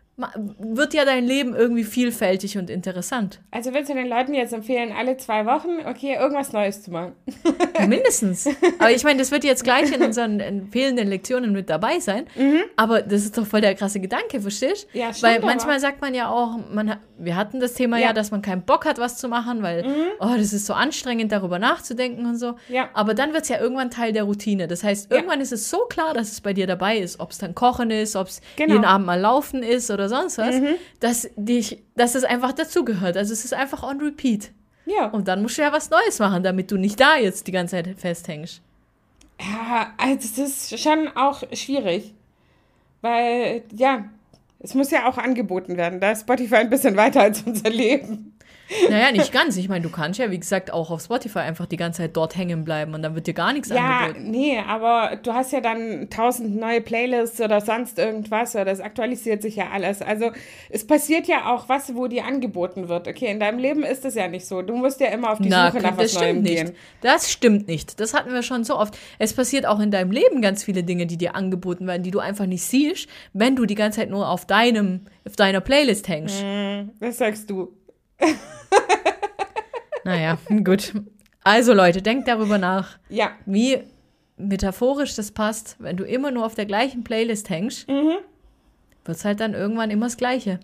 wird ja dein Leben irgendwie vielfältig und interessant. Also willst du den Leuten jetzt empfehlen, alle 2 Wochen, okay, irgendwas Neues zu machen? Ja, mindestens. Aber ich meine, das wird jetzt gleich in unseren fehlenden Lektionen mit dabei sein. Aber das ist doch voll der krasse Gedanke, verstehst du? Ja, stimmt, Weil aber- manchmal sagt man ja auch, wir hatten das Thema Ja. ja, dass man keinen Bock hat, was zu machen, weil, das ist so anstrengend, darüber nachzudenken und so. Ja. Aber dann wird es ja irgendwann Teil der Routine. Das heißt, irgendwann ist es so klar, dass es bei dir dabei ist, ob es dann Kochen ist, ob es Genau. jeden Abend mal Laufen ist oder sonst was, dass es einfach dazugehört. Also es ist einfach on repeat. Ja. Und dann musst du ja was Neues machen, damit du nicht da jetzt die ganze Zeit festhängst. Ja, also das ist schon auch schwierig. Weil, ja, es muss ja auch angeboten werden. Da ist Spotify ein bisschen weiter als unser Leben. Naja, nicht ganz. Ich meine, du kannst ja, wie gesagt, auch auf Spotify einfach die ganze Zeit dort hängen bleiben und dann wird dir gar nichts Ja, angeboten. nee, aber du hast ja dann 1000 neue Playlists oder sonst irgendwas, oder das aktualisiert sich ja alles. Also es passiert ja auch was, wo dir angeboten wird. Okay, in deinem Leben ist es ja nicht so. Du musst ja immer auf die Suche nach was das stimmt Neuem nicht. gehen. Das stimmt nicht. Das hatten wir schon so oft. Es passiert auch in deinem Leben ganz viele Dinge, die dir angeboten werden, die du einfach nicht siehst, wenn du die ganze Zeit nur auf deiner Playlist hängst. Das sagst du. Naja, gut. Also Leute, denkt darüber nach, Ja, wie metaphorisch das passt. Wenn du immer nur auf der gleichen Playlist hängst, wird es halt dann irgendwann immer das Gleiche.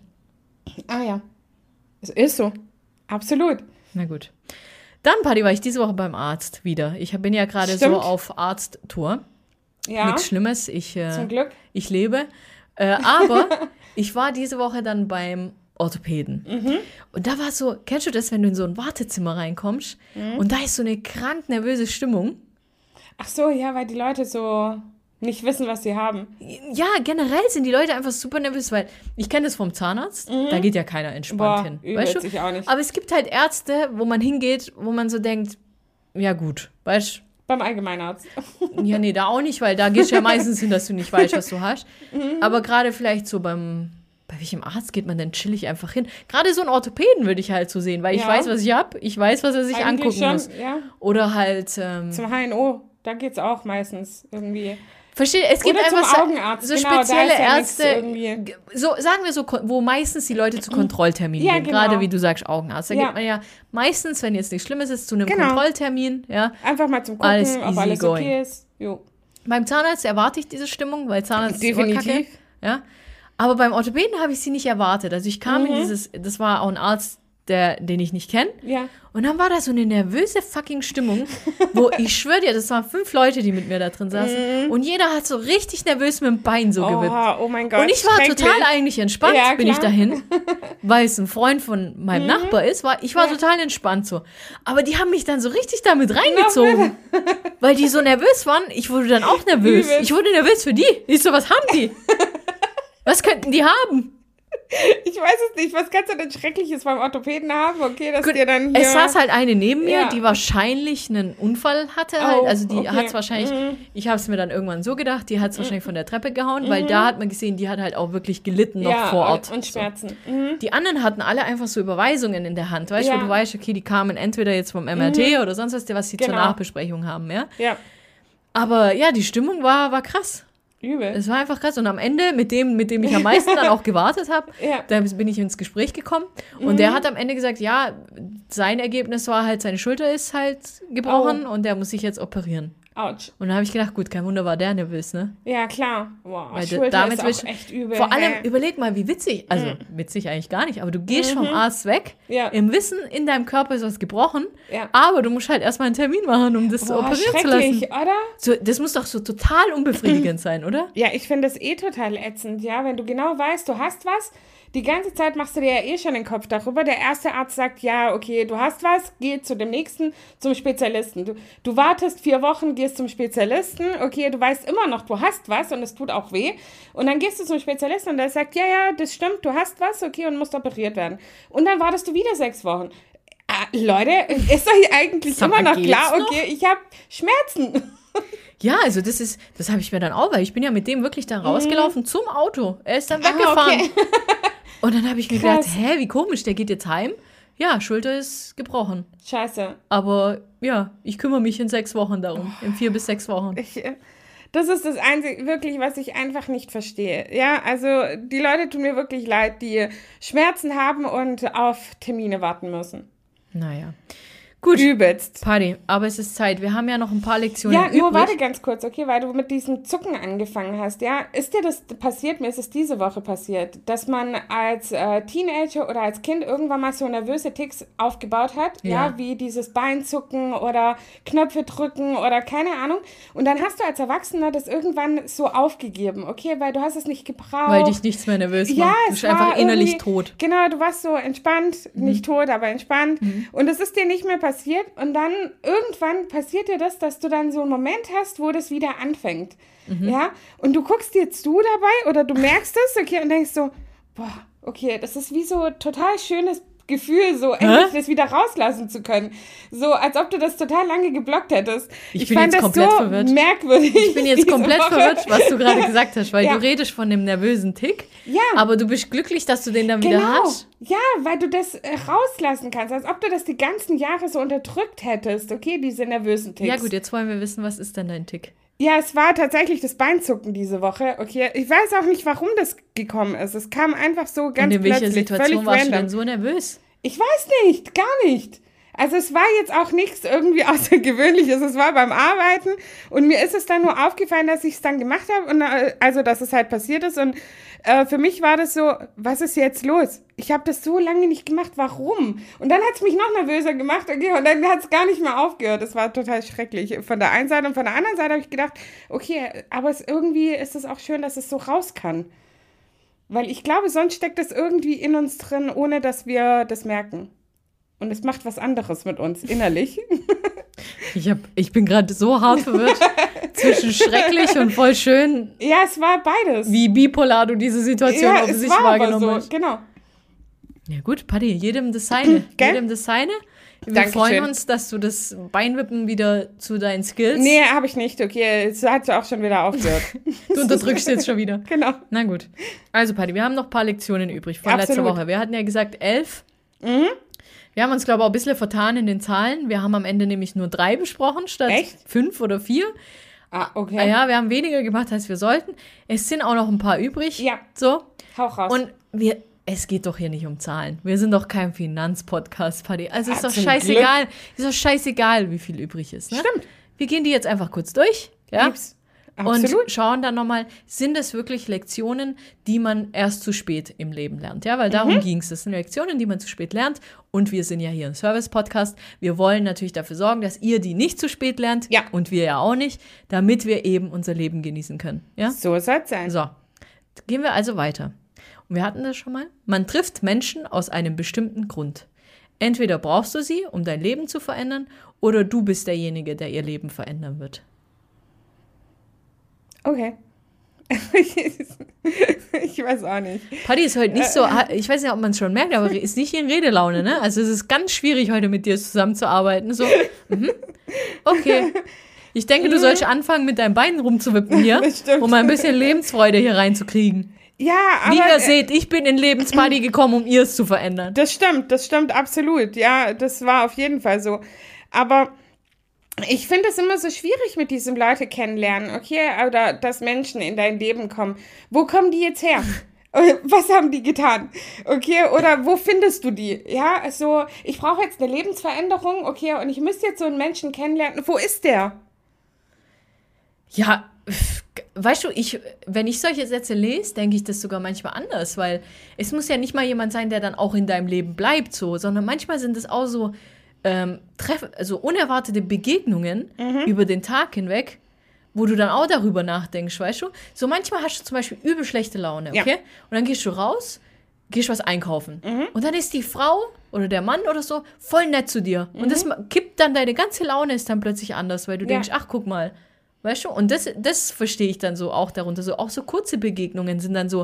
ja. Es ist so. Absolut. Na gut. Dann, Paddy, war ich diese Woche beim Arzt wieder. Ich bin ja gerade so Stimmt. auf Arzttour. Ja, Nichts Schlimmes. zum Glück. Ich lebe. Aber ich war diese Woche dann beim Orthopäden. Und da war so, kennst du das, wenn du in so ein Wartezimmer reinkommst und da ist so eine krank nervöse Stimmung? Ach so, ja, weil die Leute so nicht wissen, was sie haben. Ja, generell sind die Leute einfach super nervös, weil ich kenne das vom Zahnarzt, da geht ja keiner entspannt hin. übelst, Weißt du? ich auch nicht. Aber es gibt halt Ärzte, wo man hingeht, wo man so denkt, ja gut, weißt du, Beim Allgemeinarzt. ja, nee, da auch nicht, weil da gehst du ja meistens hin, dass du nicht weißt, was du hast. Aber gerade vielleicht so bei welchem Arzt geht man denn chillig einfach hin? Gerade so einen Orthopäden würde ich halt so sehen, weil ich Ja. weiß, was ich habe, ich weiß, was er sich Eigentlich angucken schon, muss. ja. Oder halt, Zum HNO, da geht's auch meistens irgendwie. verstehe, es gibt Oder zum einfach Augenarzt, so genau, da spezielle ist ja nichts Ärzte, irgendwie. so sagen wir so, wo meistens die Leute zu Kontrollterminen Ja, gehen. genau. Gerade wie du sagst, Augenarzt. Da Ja. geht man ja meistens, wenn jetzt nichts Schlimmes ist, zu einem Genau. Kontrolltermin, ja. Einfach mal zum Gucken, Alles ob easy alles going. okay ist. Jo. Beim Zahnarzt erwarte ich diese Stimmung, weil Zahnarzt ist immer Definitiv. kacke. Ja. Aber beim Orthopäden habe ich sie nicht erwartet. Also ich kam in das war auch ein Arzt, den ich nicht kenne. Ja. Und dann war da so eine nervöse fucking Stimmung, wo ich schwöre dir, das waren 5 Leute, die mit mir da drin saßen. Und jeder hat so richtig nervös mit dem Bein so gewippt. Oh mein Gott. Und ich war schrecklich. total eigentlich entspannt, Ja, bin ich klar. dahin, weil es ein Freund von meinem Nachbar ist. Ich war total entspannt so. Aber die haben mich dann so richtig damit reingezogen, weil die so nervös waren. Ich wurde dann auch nervös. Übelst. Ich wurde nervös für die. Ich so, was haben die? Was könnten die haben? Ich weiß es nicht. Was kannst du denn Schreckliches beim Orthopäden haben? Okay, dass Gut, dir dann hier... es saß halt eine neben mir, Ja. die wahrscheinlich einen Unfall hatte. Halt. Oh, Also die okay. hat es wahrscheinlich, ich habe es mir dann irgendwann so gedacht, die hat es wahrscheinlich von der Treppe gehauen, weil da hat man gesehen, die hat halt auch wirklich gelitten noch ja, vor Ort. und Schmerzen. Mhm. Die anderen hatten alle einfach so Überweisungen in der Hand, weißt du, Ja. wo du weißt, okay, die kamen entweder jetzt vom MRT oder sonst was sie zur Genau. Nachbesprechung haben, ja. Ja, Aber ja, die Stimmung war krass. übel. Es war einfach krass. Und am Ende, mit dem ich am meisten dann auch gewartet habe, Ja. da bin ich ins Gespräch gekommen. Und der hat am Ende gesagt, ja, sein Ergebnis war halt, seine Schulter ist halt gebrochen und der muss sich jetzt operieren. Autsch. Und dann habe ich gedacht, gut, kein Wunder war der nervös, ne? Ja, klar. Wow, Weil Schulter damit ist auch echt übel. Vor allem, überleg mal, wie witzig, also witzig eigentlich gar nicht, aber du gehst vom Arzt weg, im Wissen, in deinem Körper ist was gebrochen, aber du musst halt erstmal einen Termin machen, um das operieren zu lassen. Oder? So, das muss doch so total unbefriedigend sein, oder? Ja, ich finde das total ätzend, ja, wenn du genau weißt, du hast was, die ganze Zeit machst du dir ja schon den Kopf darüber. Der erste Arzt sagt, ja, okay, du hast was, geh zu dem nächsten, zum Spezialisten. Du wartest 4 Wochen, gehst zum Spezialisten, okay, du weißt immer noch, du hast was und es tut auch weh. Und dann gehst du zum Spezialisten und der sagt, ja, das stimmt, du hast was, okay, und musst operiert werden. Und dann wartest du wieder 6 Wochen. Leute, ist doch eigentlich immer noch klar, okay, ich habe Schmerzen. Ja, also das habe ich mir dann auch, weil ich bin ja mit dem wirklich da rausgelaufen zum Auto. Er ist dann weggefahren. Okay. Und dann habe ich mir gedacht, wie komisch, der geht jetzt heim. Ja, Schulter ist gebrochen. Scheiße. Aber ja, ich kümmere mich in 6 Wochen darum. In 4 bis 6 Wochen. Das ist das Einzige, wirklich, was ich einfach nicht verstehe. Ja, also die Leute tun mir wirklich leid, die Schmerzen haben und auf Termine warten müssen. Naja. Gut, übelst. Paddy, aber es ist Zeit. Wir haben ja noch ein paar Lektionen übrig. Ja, nur warte ganz kurz, okay, weil du mit diesem Zucken angefangen hast, ja. Ist dir das passiert? Mir ist es diese Woche passiert, dass man als Teenager oder als Kind irgendwann mal so nervöse Ticks aufgebaut hat, ja, wie dieses Beinzucken oder Knöpfe drücken oder keine Ahnung. Und dann hast du als Erwachsener das irgendwann so aufgegeben, okay, weil du hast es nicht gebraucht. Weil dich nichts mehr nervös macht. Ja, du bist einfach innerlich tot. Genau, du warst so entspannt, nicht tot, aber entspannt. Und es ist dir nicht mehr passiert und dann irgendwann passiert dir das, dass du dann so einen Moment hast, wo das wieder anfängt, ja, und du guckst dir zu dabei oder du merkst es, okay, und denkst so, boah, okay, das ist wie so total schönes Gefühl, so endlich das wieder rauslassen zu können. So, als ob du das total lange geblockt hättest. Ich bin jetzt komplett verwirrt. Merkwürdig. Ich bin jetzt komplett verwirrt, was du gerade gesagt hast, weil du redest von dem nervösen Tick, aber du bist glücklich, dass du den dann wieder hast. Ja, weil du das rauslassen kannst, als ob du das die ganzen Jahre so unterdrückt hättest, okay, diese nervösen Ticks. Ja gut, jetzt wollen wir wissen, was ist denn dein Tick? Ja, es war tatsächlich das Beinzucken diese Woche. Okay, ich weiß auch nicht, warum das gekommen ist. Es kam einfach so ganz plötzlich. Und in welcher Situation warst du denn so nervös? Ich weiß nicht, gar nicht. Also es war jetzt auch nichts irgendwie Außergewöhnliches. Es war beim Arbeiten und mir ist es dann nur aufgefallen, dass ich es dann gemacht habe und also dass es halt passiert ist und für mich war das so, was ist jetzt los? Ich habe das so lange nicht gemacht, warum? Und dann hat es mich noch nervöser gemacht, okay, und dann hat es gar nicht mehr aufgehört. Das war total schrecklich von der einen Seite und von der anderen Seite habe ich gedacht, okay, aber irgendwie ist es auch schön, dass es so raus kann. Weil ich glaube, sonst steckt es irgendwie in uns drin, ohne dass wir das merken. Und es macht was anderes mit uns innerlich. Ich bin gerade so hart verwirrt zwischen schrecklich und voll schön. Ja, es war beides. Wie bipolar du diese Situation offensichtlich wahrgenommen hast. Genau. Ja gut, Paddy, jedem das Seine. Jedem das Seine. Wir freuen uns, dass du das Beinwippen wieder zu deinen Skills... Nee, habe ich nicht. Okay, es hat ja auch schon wieder aufgehört. Du unterdrückst jetzt schon wieder. Genau. Na gut. Also Paddy, wir haben noch ein paar Lektionen übrig von letzter Woche. Wir hatten ja gesagt 11. Mhm. Wir haben uns, glaube ich, auch ein bisschen vertan in den Zahlen. Wir haben am Ende nämlich nur 3 besprochen, statt 5 oder 4. Ah, okay. Ja, wir haben weniger gemacht, als wir sollten. Es sind auch noch ein paar übrig. Ja. So. Hau raus. Und es geht doch hier nicht um Zahlen. Wir sind doch kein Finanzpodcast, Paddy. Also ist doch scheißegal. Ist doch scheißegal, wie viel übrig ist. Ne? Stimmt. Wir gehen die jetzt einfach kurz durch. Ja. Lieb's. Absolut. Und schauen dann nochmal, sind es wirklich Lektionen, die man erst zu spät im Leben lernt? Ja, weil darum ging es. Das sind Lektionen, die man zu spät lernt. Und wir sind ja hier ein Service-Podcast. Wir wollen natürlich dafür sorgen, dass ihr die nicht zu spät lernt. Ja. Und wir ja auch nicht, damit wir eben unser Leben genießen können. Ja? So soll es sein. So, gehen wir also weiter. Und wir hatten das schon mal. Man trifft Menschen aus einem bestimmten Grund. Entweder brauchst du sie, um dein Leben zu verändern, oder du bist derjenige, der ihr Leben verändern wird. Okay. Ich weiß auch nicht. Paddy ist heute nicht so, ich weiß nicht, ob man es schon merkt, aber ist nicht in Redelaune, ne? Also es ist ganz schwierig, heute mit dir zusammenzuarbeiten. So, okay. Ich denke, du sollst anfangen, mit deinen Beinen rumzuwippen hier, um ein bisschen Lebensfreude hier reinzukriegen. Ja, aber... Wie ihr seht, ich bin in Lebensparty gekommen, um ihr es zu verändern. Das stimmt absolut. Ja, das war auf jeden Fall so. Aber... Ich finde es immer so schwierig mit diesem Leute kennenlernen, okay? Oder dass Menschen in dein Leben kommen. Wo kommen die jetzt her? Was haben die getan? Okay, oder wo findest du die? Ja, also ich brauche jetzt eine Lebensveränderung, okay, und ich müsste jetzt so einen Menschen kennenlernen. Wo ist der? Ja, weißt du, wenn ich solche Sätze lese, denke ich das sogar manchmal anders, weil es muss ja nicht mal jemand sein, der dann auch in deinem Leben bleibt, so, sondern manchmal sind es auch so also unerwartete Begegnungen über den Tag hinweg, wo du dann auch darüber nachdenkst, weißt du? So manchmal hast du zum Beispiel übel schlechte Laune, okay? Ja. Und dann gehst du raus, gehst was einkaufen. Und dann ist die Frau oder der Mann oder so voll nett zu dir. Und das kippt dann, deine ganze Laune ist dann plötzlich anders, weil du denkst, ach, guck mal, weißt du? Und das verstehe ich dann so auch darunter. So, auch so kurze Begegnungen sind dann so,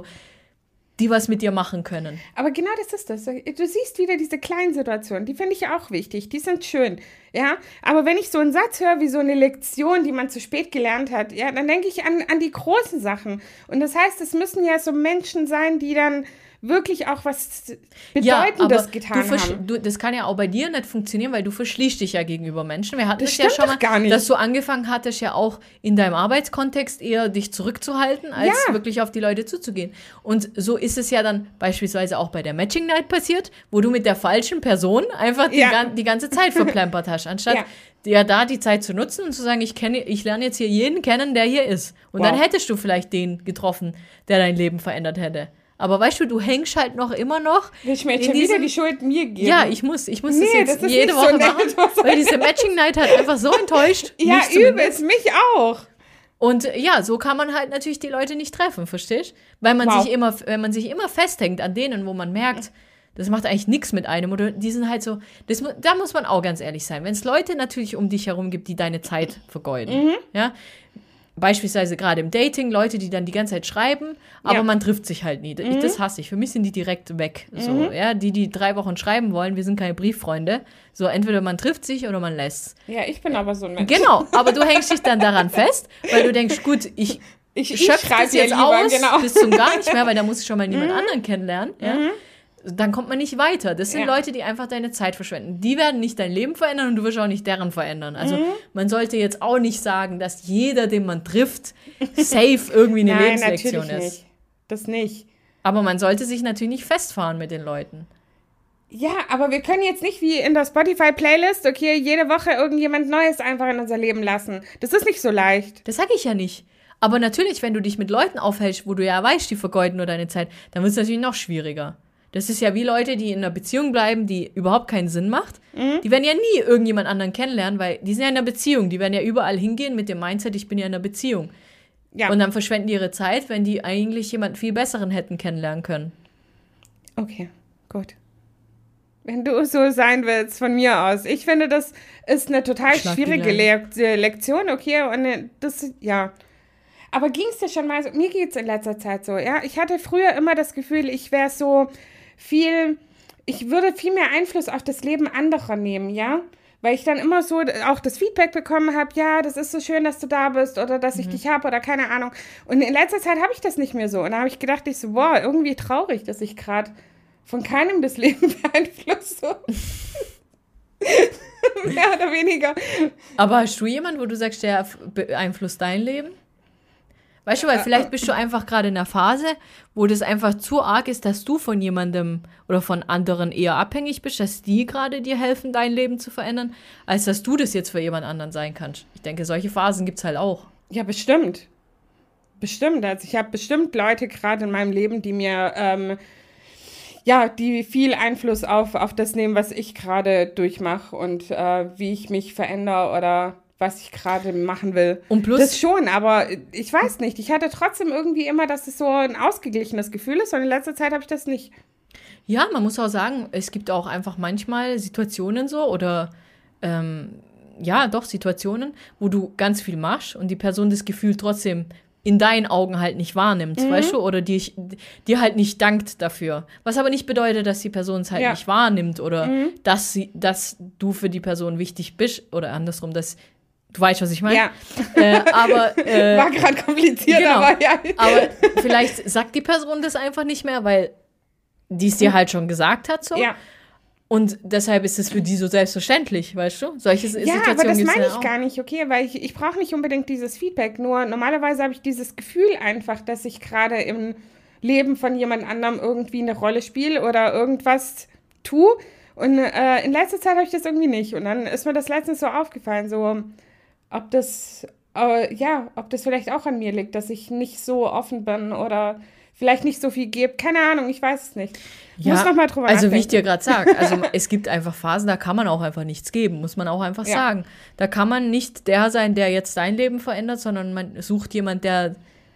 die was mit dir machen können. Aber genau das ist das. Du siehst wieder diese kleinen Situationen, die finde ich auch wichtig, die sind schön, ja. Aber wenn ich so einen Satz höre, wie so eine Lektion, die man zu spät gelernt hat, ja, dann denke ich an die großen Sachen. Und das heißt, es müssen ja so Menschen sein, die dann wirklich auch was Bedeutendes getan haben. Das kann ja auch bei dir nicht funktionieren, weil du verschließt dich ja gegenüber Menschen. Wir hatten es ja schon mal, gar nicht. Dass du angefangen hattest, ja auch in deinem Arbeitskontext eher dich zurückzuhalten, als wirklich auf die Leute zuzugehen. Und so ist es ja dann beispielsweise auch bei der Matching Night passiert, wo du mit der falschen Person einfach die ganze Zeit verplempert hast, anstatt da die Zeit zu nutzen und zu sagen, ich lerne jetzt hier jeden kennen, der hier ist. Und dann hättest du vielleicht den getroffen, der dein Leben verändert hätte. Aber weißt du hängst halt immer noch. Ich mir jetzt schon wieder die Schuld mir geben. Ja, ich muss das jetzt jede Woche machen, weil diese Matching Night hat einfach so enttäuscht. Ja, übelst, mich auch. Und ja, so kann man halt natürlich die Leute nicht treffen, verstehst? Weil wenn man sich immer festhängt an denen, wo man merkt, das macht eigentlich nichts mit einem, oder die sind halt so, da muss man auch ganz ehrlich sein. Wenn es Leute natürlich um dich herum gibt, die deine Zeit vergeuden, ja, beispielsweise gerade im Dating, Leute, die dann die ganze Zeit schreiben, aber man trifft sich halt nie. Das hasse ich. Für mich sind die direkt weg. So, ja, die 3 Wochen schreiben wollen, wir sind keine Brieffreunde. So, entweder man trifft sich oder man lässt. Ja, ich bin aber so ein Mensch. Genau, aber du hängst dich dann daran fest, weil du denkst, gut, ich schöpfe das jetzt aus, bis zum gar nicht mehr, weil da muss ich schon mal niemand anderen kennenlernen. Ja? Dann kommt man nicht weiter. Das sind Leute, die einfach deine Zeit verschwenden. Die werden nicht dein Leben verändern und du wirst auch nicht deren verändern. Also man sollte jetzt auch nicht sagen, dass jeder, den man trifft, safe irgendwie eine Lebenslektion ist. Nicht. Das nicht. Aber man sollte sich natürlich nicht festfahren mit den Leuten. Ja, aber wir können jetzt nicht wie in der Spotify-Playlist, okay, jede Woche irgendjemand Neues einfach in unser Leben lassen. Das ist nicht so leicht. Das sage ich ja nicht. Aber natürlich, wenn du dich mit Leuten aufhältst, wo du ja weißt, die vergeuden nur deine Zeit, dann wird es natürlich noch schwieriger. Das ist ja wie Leute, die in einer Beziehung bleiben, die überhaupt keinen Sinn macht. Die werden ja nie irgendjemand anderen kennenlernen, weil die sind ja in einer Beziehung. Die werden ja überall hingehen mit dem Mindset, ich bin ja in einer Beziehung. Ja. Und dann verschwenden die ihre Zeit, wenn die eigentlich jemanden viel Besseren hätten kennenlernen können. Okay, gut. Wenn du so sein willst, von mir aus. Ich finde, das ist eine total schwierige Lektion, okay? Und das, ja. Aber ging es dir schon mal so? Mir geht es in letzter Zeit so, ja. Ich hatte früher immer das Gefühl, ich würde viel mehr Einfluss auf das Leben anderer nehmen, ja. Weil ich dann immer so auch das Feedback bekommen habe, ja, das ist so schön, dass du da bist oder dass ich dich habe oder keine Ahnung. Und in letzter Zeit habe ich das nicht mehr so. Und da habe ich gedacht, wow, irgendwie traurig, dass ich gerade von keinem das Leben beeinflusse. Mehr oder weniger. Aber hast du jemanden, wo du sagst, der beeinflusst dein Leben? Weißt du, weil vielleicht bist du einfach gerade in einer Phase, wo das einfach zu arg ist, dass du von jemandem oder von anderen eher abhängig bist, dass die gerade dir helfen, dein Leben zu verändern, als dass du das jetzt für jemand anderen sein kannst. Ich denke, solche Phasen gibt es halt auch. Ja, bestimmt. Bestimmt. Also ich habe bestimmt Leute gerade in meinem Leben, die mir, die viel Einfluss auf das nehmen, was ich gerade durchmache und wie ich mich verändere oder was ich gerade machen will. Und plus, das schon, aber ich weiß nicht. Ich hatte trotzdem irgendwie immer, dass es so ein ausgeglichenes Gefühl ist und in letzter Zeit habe ich das nicht. Ja, man muss auch sagen, es gibt auch einfach manchmal Situationen so oder Situationen, wo du ganz viel machst und die Person das Gefühl trotzdem in deinen Augen halt nicht wahrnimmt, weißt du, oder dir halt nicht dankt dafür. Was aber nicht bedeutet, dass die Person es halt nicht wahrnimmt oder dass du für die Person wichtig bist oder andersrum, dass du weißt, was ich meine. Ja. War gerade kompliziert, genau, aber ja. Aber vielleicht sagt die Person das einfach nicht mehr, weil die es dir halt schon gesagt hat, so. Ja. Und deshalb ist es für die so selbstverständlich, weißt du? Solche Situationen aber das gibt's meine ja ich auch. gar nicht, okay, weil ich brauche nicht unbedingt dieses Feedback, nur normalerweise habe ich dieses Gefühl einfach, dass ich gerade im Leben von jemand anderem irgendwie eine Rolle spiele oder irgendwas tue und in letzter Zeit habe ich das irgendwie nicht und dann ist mir das letztens so aufgefallen, so ob das ob das vielleicht auch an mir liegt, dass ich nicht so offen bin oder vielleicht nicht so viel gebe. Keine Ahnung, ich weiß es nicht. Muss noch mal drüber nachdenken. Also wie ich dir gerade sage, also es gibt einfach Phasen, da kann man auch einfach nichts geben, muss man auch einfach sagen. Da kann man nicht der sein, der jetzt dein Leben verändert, sondern man sucht jemanden, der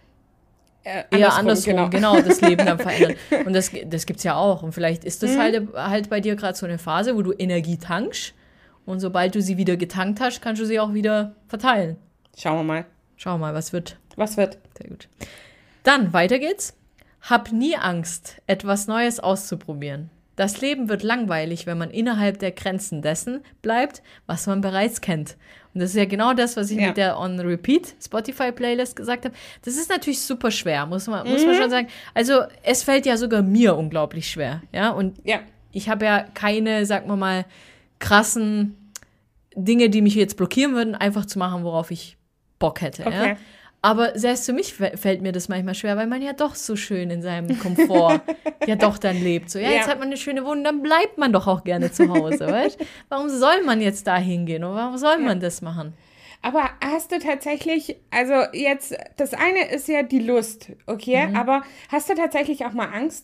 eher andersrum genau das Leben dann verändert. Und das gibt's ja auch. Und vielleicht ist das halt bei dir gerade so eine Phase, wo du Energie tankst und sobald du sie wieder getankt hast, kannst du sie auch wieder verteilen. Schauen wir mal, was wird. Was wird. Sehr gut. Dann, weiter geht's. Hab nie Angst, etwas Neues auszuprobieren. Das Leben wird langweilig, wenn man innerhalb der Grenzen dessen bleibt, was man bereits kennt. Und das ist ja genau das, was ich mit der On-Repeat Spotify-Playlist gesagt habe. Das ist natürlich super schwer, muss man schon sagen. Also es fällt ja sogar mir unglaublich schwer. Ja? Und ich habe ja keine, sagen wir mal, krassen Dinge, die mich jetzt blockieren würden, einfach zu machen, worauf ich Bock hätte. Okay. Ja? Aber selbst für mich fällt mir das manchmal schwer, weil man ja doch so schön in seinem Komfort ja doch dann lebt. So, jetzt hat man eine schöne Wohnung, dann bleibt man doch auch gerne zu Hause, weißt? Warum soll man jetzt da hingehen und warum soll man das machen? Aber hast du tatsächlich, also jetzt, das eine ist ja die Lust, okay? Aber hast du tatsächlich auch mal Angst,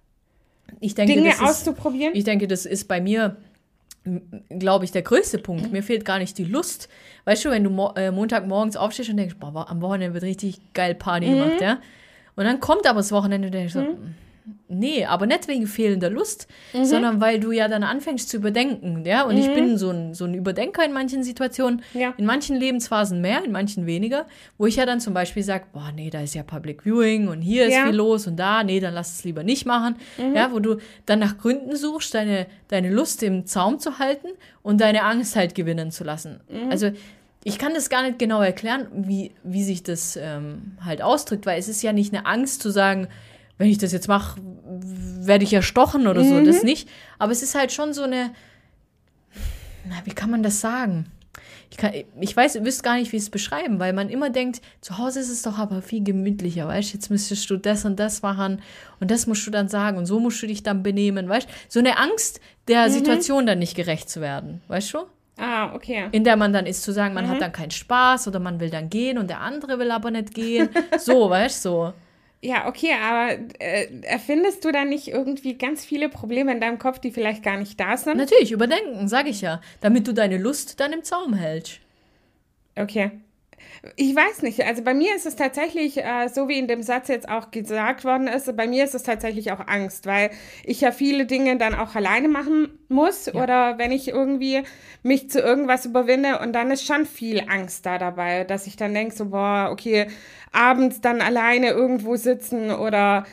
Dinge auszuprobieren? Ich denke, das ist bei mir, glaube ich, der größte Punkt. Mir fehlt gar nicht die Lust. Weißt du, wenn du Montagmorgens aufstehst und denkst, boah, am Wochenende wird richtig geil Party gemacht, ja? Und dann kommt aber das Wochenende und denkst so, nee, aber nicht wegen fehlender Lust, sondern weil du ja dann anfängst zu überdenken, ja? Und ich bin so ein Überdenker in manchen Situationen, in manchen Lebensphasen mehr, in manchen weniger, wo ich ja dann zum Beispiel sage, boah, nee, da ist ja Public Viewing und hier ist viel los und da, nee, dann lass es lieber nicht machen, ja? Wo du dann nach Gründen suchst, deine Lust im Zaum zu halten und deine Angst halt gewinnen zu lassen. Also ich kann das gar nicht genau erklären, wie sich das halt ausdrückt, weil es ist ja nicht eine Angst zu sagen, wenn ich das jetzt mache, werde ich erstochen oder so, das nicht. Aber es ist halt schon so eine, wie kann man das sagen? Ich wüsste gar nicht, wie ich es beschreiben, weil man immer denkt, zu Hause ist es doch aber viel gemütlicher, weißt du, jetzt müsstest du das und das machen und das musst du dann sagen und so musst du dich dann benehmen, weißt du? So eine Angst, der Situation dann nicht gerecht zu werden, weißt du? Ah, okay. In der man dann ist, zu sagen, man hat dann keinen Spaß oder man will dann gehen und der andere will aber nicht gehen, so, weißt du, so. Ja, okay, aber erfindest du dann nicht irgendwie ganz viele Probleme in deinem Kopf, die vielleicht gar nicht da sind? Natürlich, überdenken, sage ich ja, damit du deine Lust dann im Zaum hältst. Okay. Ich weiß nicht, also bei mir ist es tatsächlich, so wie in dem Satz jetzt auch gesagt worden ist, bei mir ist es tatsächlich auch Angst, weil ich ja viele Dinge dann auch alleine machen muss oder wenn ich irgendwie mich zu irgendwas überwinde und dann ist schon viel Angst da dabei, dass ich dann denke so, boah, okay, abends dann alleine irgendwo sitzen oder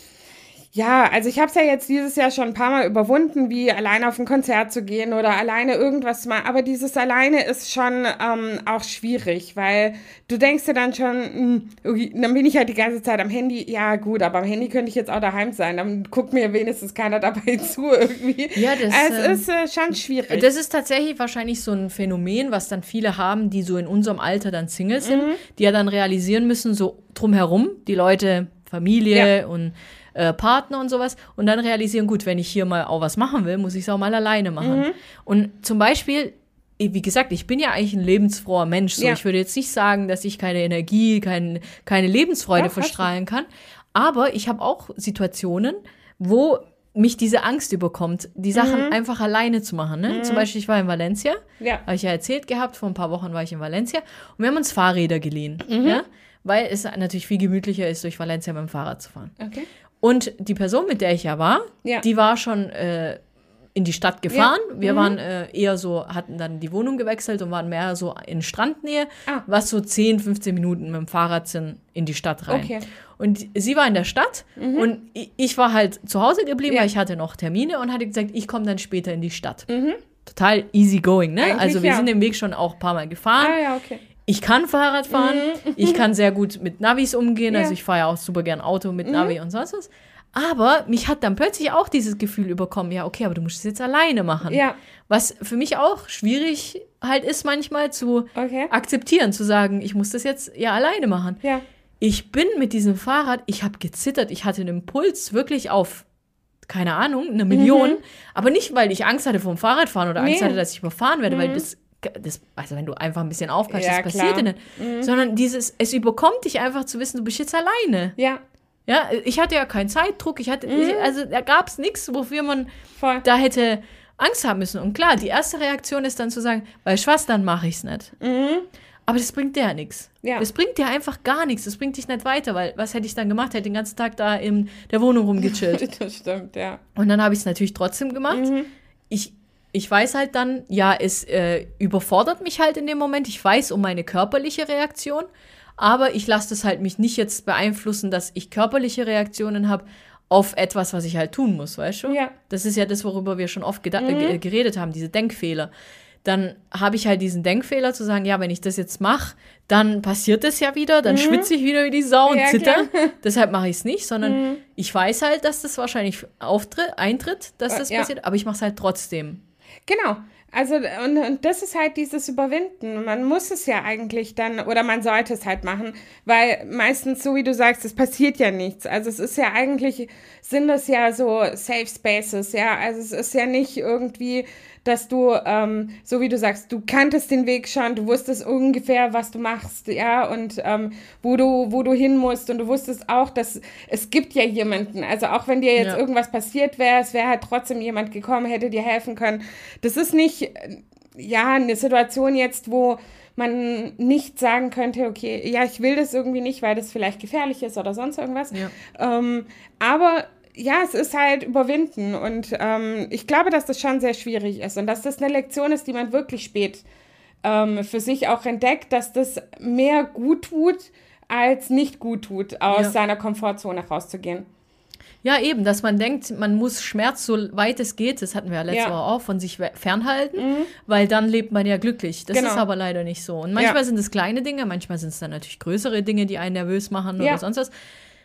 ja, also ich habe es ja jetzt dieses Jahr schon ein paar Mal überwunden, wie alleine auf ein Konzert zu gehen oder alleine irgendwas zu machen. Aber dieses alleine ist schon auch schwierig, weil du denkst dir dann schon, dann bin ich halt die ganze Zeit am Handy. Ja gut, aber am Handy könnte ich jetzt auch daheim sein. Dann guckt mir wenigstens keiner dabei zu irgendwie. Ja, es ist schon schwierig. Das ist tatsächlich wahrscheinlich so ein Phänomen, was dann viele haben, die so in unserem Alter dann Single sind, die ja dann realisieren müssen, so drumherum, die Leute, Familie und Partner und sowas und dann realisieren, gut, wenn ich hier mal auch was machen will, muss ich es auch mal alleine machen. Und zum Beispiel, wie gesagt, ich bin ja eigentlich ein lebensfroher Mensch. So. Ich würde jetzt nicht sagen, dass ich keine Energie, keine Lebensfreude verstrahlen kann, aber ich habe auch Situationen, wo mich diese Angst überkommt, die Sachen einfach alleine zu machen. Ne? Zum Beispiel, ich war in Valencia, habe ich ja erzählt gehabt, vor ein paar Wochen war ich in Valencia und wir haben uns Fahrräder geliehen, ja? Weil es natürlich viel gemütlicher ist, durch Valencia mit dem Fahrrad zu fahren. Okay. Und die Person, mit der ich ja war, die war schon in die Stadt gefahren. Wir waren eher so, hatten dann die Wohnung gewechselt und waren mehr so in Strandnähe, was so 10, 15 Minuten mit dem Fahrrad sind in die Stadt rein. Okay. Und sie war in der Stadt und ich war halt zu Hause geblieben, weil ich hatte noch Termine und hatte gesagt, ich komme dann später in die Stadt. Total easy going, ne? Eigentlich, also wir sind den Weg schon auch ein paar Mal gefahren. Okay. Ich kann Fahrrad fahren, ich kann sehr gut mit Navis umgehen, also ich fahre ja auch super gern Auto mit Navi und sonst was. Aber mich hat dann plötzlich auch dieses Gefühl überkommen, ja okay, aber du musst es jetzt alleine machen. Ja. Was für mich auch schwierig halt ist manchmal zu akzeptieren, zu sagen, ich muss das jetzt ja alleine machen. Ja. Ich bin mit diesem Fahrrad, ich habe gezittert, ich hatte einen Puls wirklich auf, keine Ahnung, 1 Million, aber nicht, weil ich Angst hatte vom Fahrradfahren oder Angst hatte, dass ich überfahren werde, weil das also wenn du einfach ein bisschen aufpasst, Ja, das passiert klar. dir nicht. Sondern es überkommt dich einfach zu wissen, du bist jetzt alleine. Ja, Ja, ich hatte ja keinen Zeitdruck, also da gab es nichts, wofür man voll. da hätte Angst haben müssen. Und klar, die erste Reaktion ist dann zu sagen, weißt du was, dann mache ich es nicht. Aber das bringt dir ja nichts. Ja. Das bringt dir einfach gar nichts. Das bringt dich nicht weiter, weil was hätte ich dann gemacht? Hätte den ganzen Tag da in der Wohnung rumgechillt. Das stimmt, ja. Und dann habe ich es natürlich trotzdem gemacht. Ich weiß halt dann, ja, es überfordert mich halt in dem Moment. Ich weiß um meine körperliche Reaktion, aber ich lasse das halt mich nicht jetzt beeinflussen, dass ich körperliche Reaktionen habe auf etwas, was ich halt tun muss, weißt du? Ja. Das ist ja das, worüber wir schon oft geredet haben, diese Denkfehler. Dann habe ich halt diesen Denkfehler zu sagen, ja, wenn ich das jetzt mache, dann passiert das ja wieder, dann schwitze ich wieder wie die Sau und Ja, zitter. Deshalb mache ich es nicht, sondern ich weiß halt, dass das wahrscheinlich eintritt, dass das Ja. passiert, aber ich mache es halt trotzdem. Genau. Also, und das ist halt dieses Überwinden. Man muss es ja eigentlich dann, oder man sollte es halt machen, weil meistens, so wie du sagst, es passiert ja nichts. Also es ist ja eigentlich, sind das ja so Safe Spaces, ja. Also es ist ja nicht irgendwie, dass du, so wie du sagst, du kanntest den Weg schon, du wusstest ungefähr, was du machst, ja, und wo du hin musst, und du wusstest auch, dass es gibt ja jemanden, also auch wenn dir jetzt irgendwas passiert wäre, es wäre halt trotzdem jemand gekommen, hätte dir helfen können. Das ist nicht, ja, eine Situation jetzt, wo man nicht sagen könnte, okay, ja, ich will das irgendwie nicht, weil das vielleicht gefährlich ist oder sonst irgendwas. Ja. Aber ja, es ist halt überwinden, und ich glaube, dass das schon sehr schwierig ist und dass das eine Lektion ist, die man wirklich spät für sich auch entdeckt, dass das mehr gut tut, als nicht gut tut, aus seiner Komfortzone rauszugehen. Ja, eben, dass man denkt, man muss Schmerz, so weit es geht, das hatten wir ja letzte Woche auch, von sich fernhalten, weil dann lebt man ja glücklich. Das ist aber leider nicht so. Und manchmal sind es kleine Dinge, manchmal sind es dann natürlich größere Dinge, die einen nervös machen oder sonst was.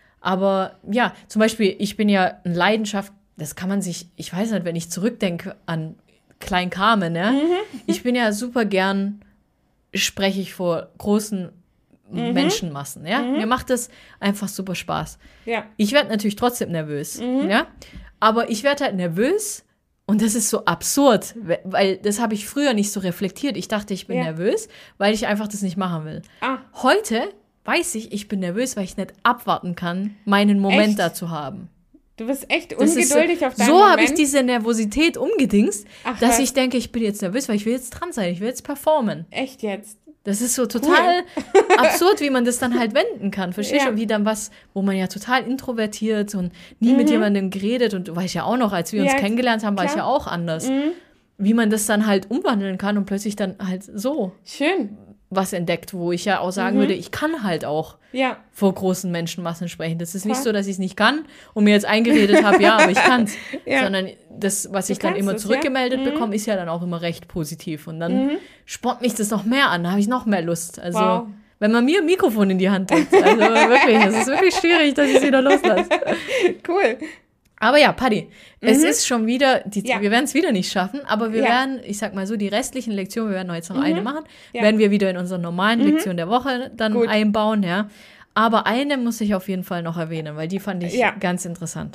Aber ja, zum Beispiel, ich bin ja eine Leidenschaft, das kann man sich, ich weiß nicht, wenn ich zurückdenke an Klein Carmen, ja, ich bin ja super gern, spreche ich vor großen Menschenmassen, ja. Mir macht das einfach super Spaß. Ja. Ich werde natürlich trotzdem nervös, ja. Aber ich werde halt nervös und das ist so absurd, weil das habe ich früher nicht so reflektiert. Ich dachte, ich bin nervös, weil ich einfach das nicht machen will. Heute weiß ich bin nervös, weil ich nicht abwarten kann, meinen Moment da zu haben. Du bist echt ungeduldig auf deinen So Moment. habe ich diese Nervosität umgedingst, dass was. ich denke, ich bin jetzt nervös, weil ich will jetzt dran sein, ich will jetzt performen. Echt jetzt? Das ist so total absurd, wie man das dann halt wenden kann. Verstehst du? Wie dann was, wo man ja total introvertiert und nie mit jemandem geredet, und du weißt ja auch noch, als wir uns kennengelernt haben, war ich ja auch anders. Wie man das dann halt umwandeln kann und plötzlich dann halt so Schön. was entdeckt, wo ich ja auch sagen würde, ich kann halt auch vor großen Menschenmassen sprechen. Das ist nicht so, dass ich es nicht kann und mir jetzt eingeredet habe, ja, aber ich kann es. Sondern das, was ich dann immer zurückgemeldet bekomme, ist ja dann auch immer recht positiv. Und dann spornt mich das noch mehr an, da habe ich noch mehr Lust. Also, wenn man mir ein Mikrofon in die Hand drückt, also wirklich, es ist wirklich schwierig, dass ich es wieder loslasse. Cool. Aber ja, Paddy, es ist schon wieder, wir werden es wieder nicht schaffen, aber wir werden, ich sag mal so, die restlichen Lektionen, wir werden noch jetzt noch eine machen, werden wir wieder in unserer normalen Lektion der Woche dann einbauen, ja. Aber eine muss ich auf jeden Fall noch erwähnen, weil die fand ich ganz interessant.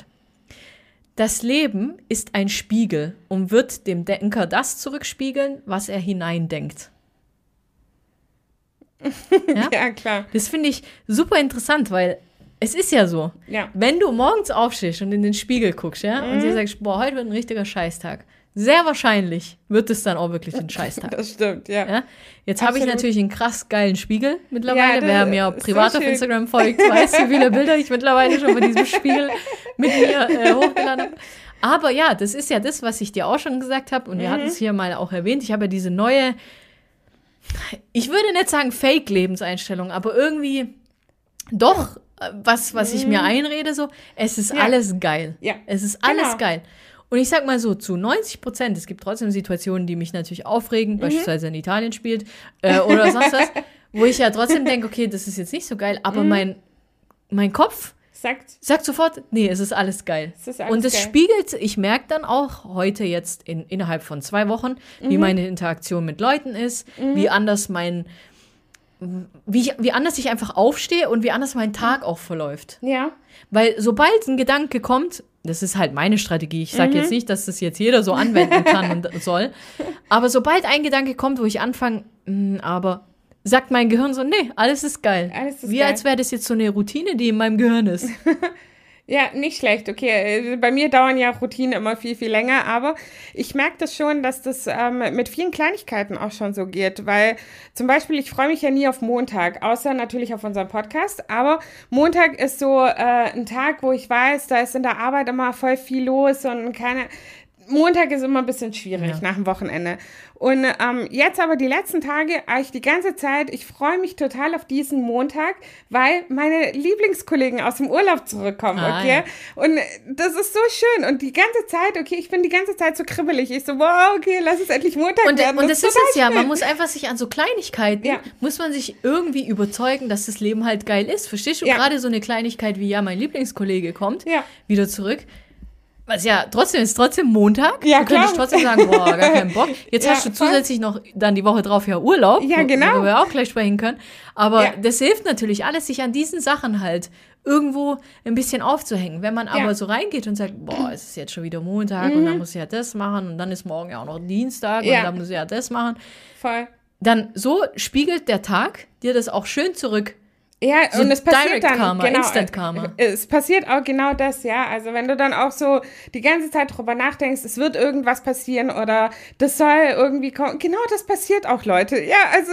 Das Leben ist ein Spiegel und wird dem Denker das zurückspiegeln, was er hineindenkt. Ja, klar. Das finde ich super interessant, weil es ist ja so, wenn du morgens aufstehst und in den Spiegel guckst, und dir sagst, boah, heute wird ein richtiger Scheißtag, sehr wahrscheinlich wird es dann auch wirklich ein Scheißtag. Das stimmt, ja. Jetzt habe ich natürlich einen krass geilen Spiegel mittlerweile. Wer mir privat so auf Instagram folgt, weiß, wie viele Bilder ich mittlerweile schon von diesem Spiegel mit mir hochgeladen habe. Aber ja, das ist ja das, was ich dir auch schon gesagt habe, und wir hatten es hier mal auch erwähnt. Ich habe ja diese neue, ich würde nicht sagen Fake-Lebenseinstellung, aber irgendwie doch was ich mir einrede, so, es ist alles geil. Ja. Es ist alles geil. Und ich sag mal so, zu 90%, es gibt trotzdem Situationen, die mich natürlich aufregen, beispielsweise in Italien spielt oder sonst was, wo ich ja trotzdem denke, okay, das ist jetzt nicht so geil, aber mein Kopf sagt sofort, nee, es ist alles geil. Und es spiegelt, ich merke dann auch heute jetzt innerhalb von 2 Wochen, wie meine Interaktion mit Leuten ist, wie anders wie anders ich einfach aufstehe und wie anders mein Tag auch verläuft. Ja. Weil sobald ein Gedanke kommt, Das ist halt meine Strategie. Ich sage jetzt nicht, dass das jetzt jeder so anwenden kann und soll. Aber sobald ein Gedanke kommt, wo ich anfange, aber sagt mein Gehirn so, nee, alles ist geil. Wie als wäre das jetzt so eine Routine, die in meinem Gehirn ist. Ja, nicht schlecht. Okay, bei mir dauern ja Routinen immer viel, viel länger, aber ich merke das schon, dass das mit vielen Kleinigkeiten auch schon so geht, weil zum Beispiel, ich freue mich ja nie auf Montag, außer natürlich auf unseren Podcast, aber Montag ist so ein Tag, wo ich weiß, da ist in der Arbeit immer voll viel los und Montag ist immer ein bisschen schwierig nach dem Wochenende. Und jetzt aber die letzten Tage, eigentlich die ganze Zeit, ich freue mich total auf diesen Montag, weil meine Lieblingskollegen aus dem Urlaub zurückkommen, okay? Ja. Und das ist so schön. Und die ganze Zeit, okay, ich bin die ganze Zeit so kribbelig. Ich so, wow, okay, lass es endlich Montag werden. Und das ist es ja, man muss einfach sich an so Kleinigkeiten, muss man sich irgendwie überzeugen, dass das Leben halt geil ist. Verstehst du? Gerade so eine Kleinigkeit wie, mein Lieblingskollege kommt wieder zurück. Was ist trotzdem Montag. Ja, du könntest trotzdem sagen, boah, gar keinen Bock. Jetzt hast du zusätzlich noch dann die Woche drauf Urlaub. Ja, genau. Worüber wir auch gleich sprechen können. Aber das hilft natürlich alles, sich an diesen Sachen halt irgendwo ein bisschen aufzuhängen. Wenn man aber so reingeht und sagt, boah, es ist jetzt schon wieder Montag und dann muss ich ja das machen und dann ist morgen ja auch noch Dienstag und dann muss ich ja das machen. Voll. Dann so spiegelt der Tag dir das auch schön zurück. Ja, so und es passiert dann, Karma, Instant Karma. Es passiert auch genau das, ja. Also wenn du dann auch so die ganze Zeit drüber nachdenkst, es wird irgendwas passieren oder das soll irgendwie kommen. Genau das passiert auch, Leute. Ja, also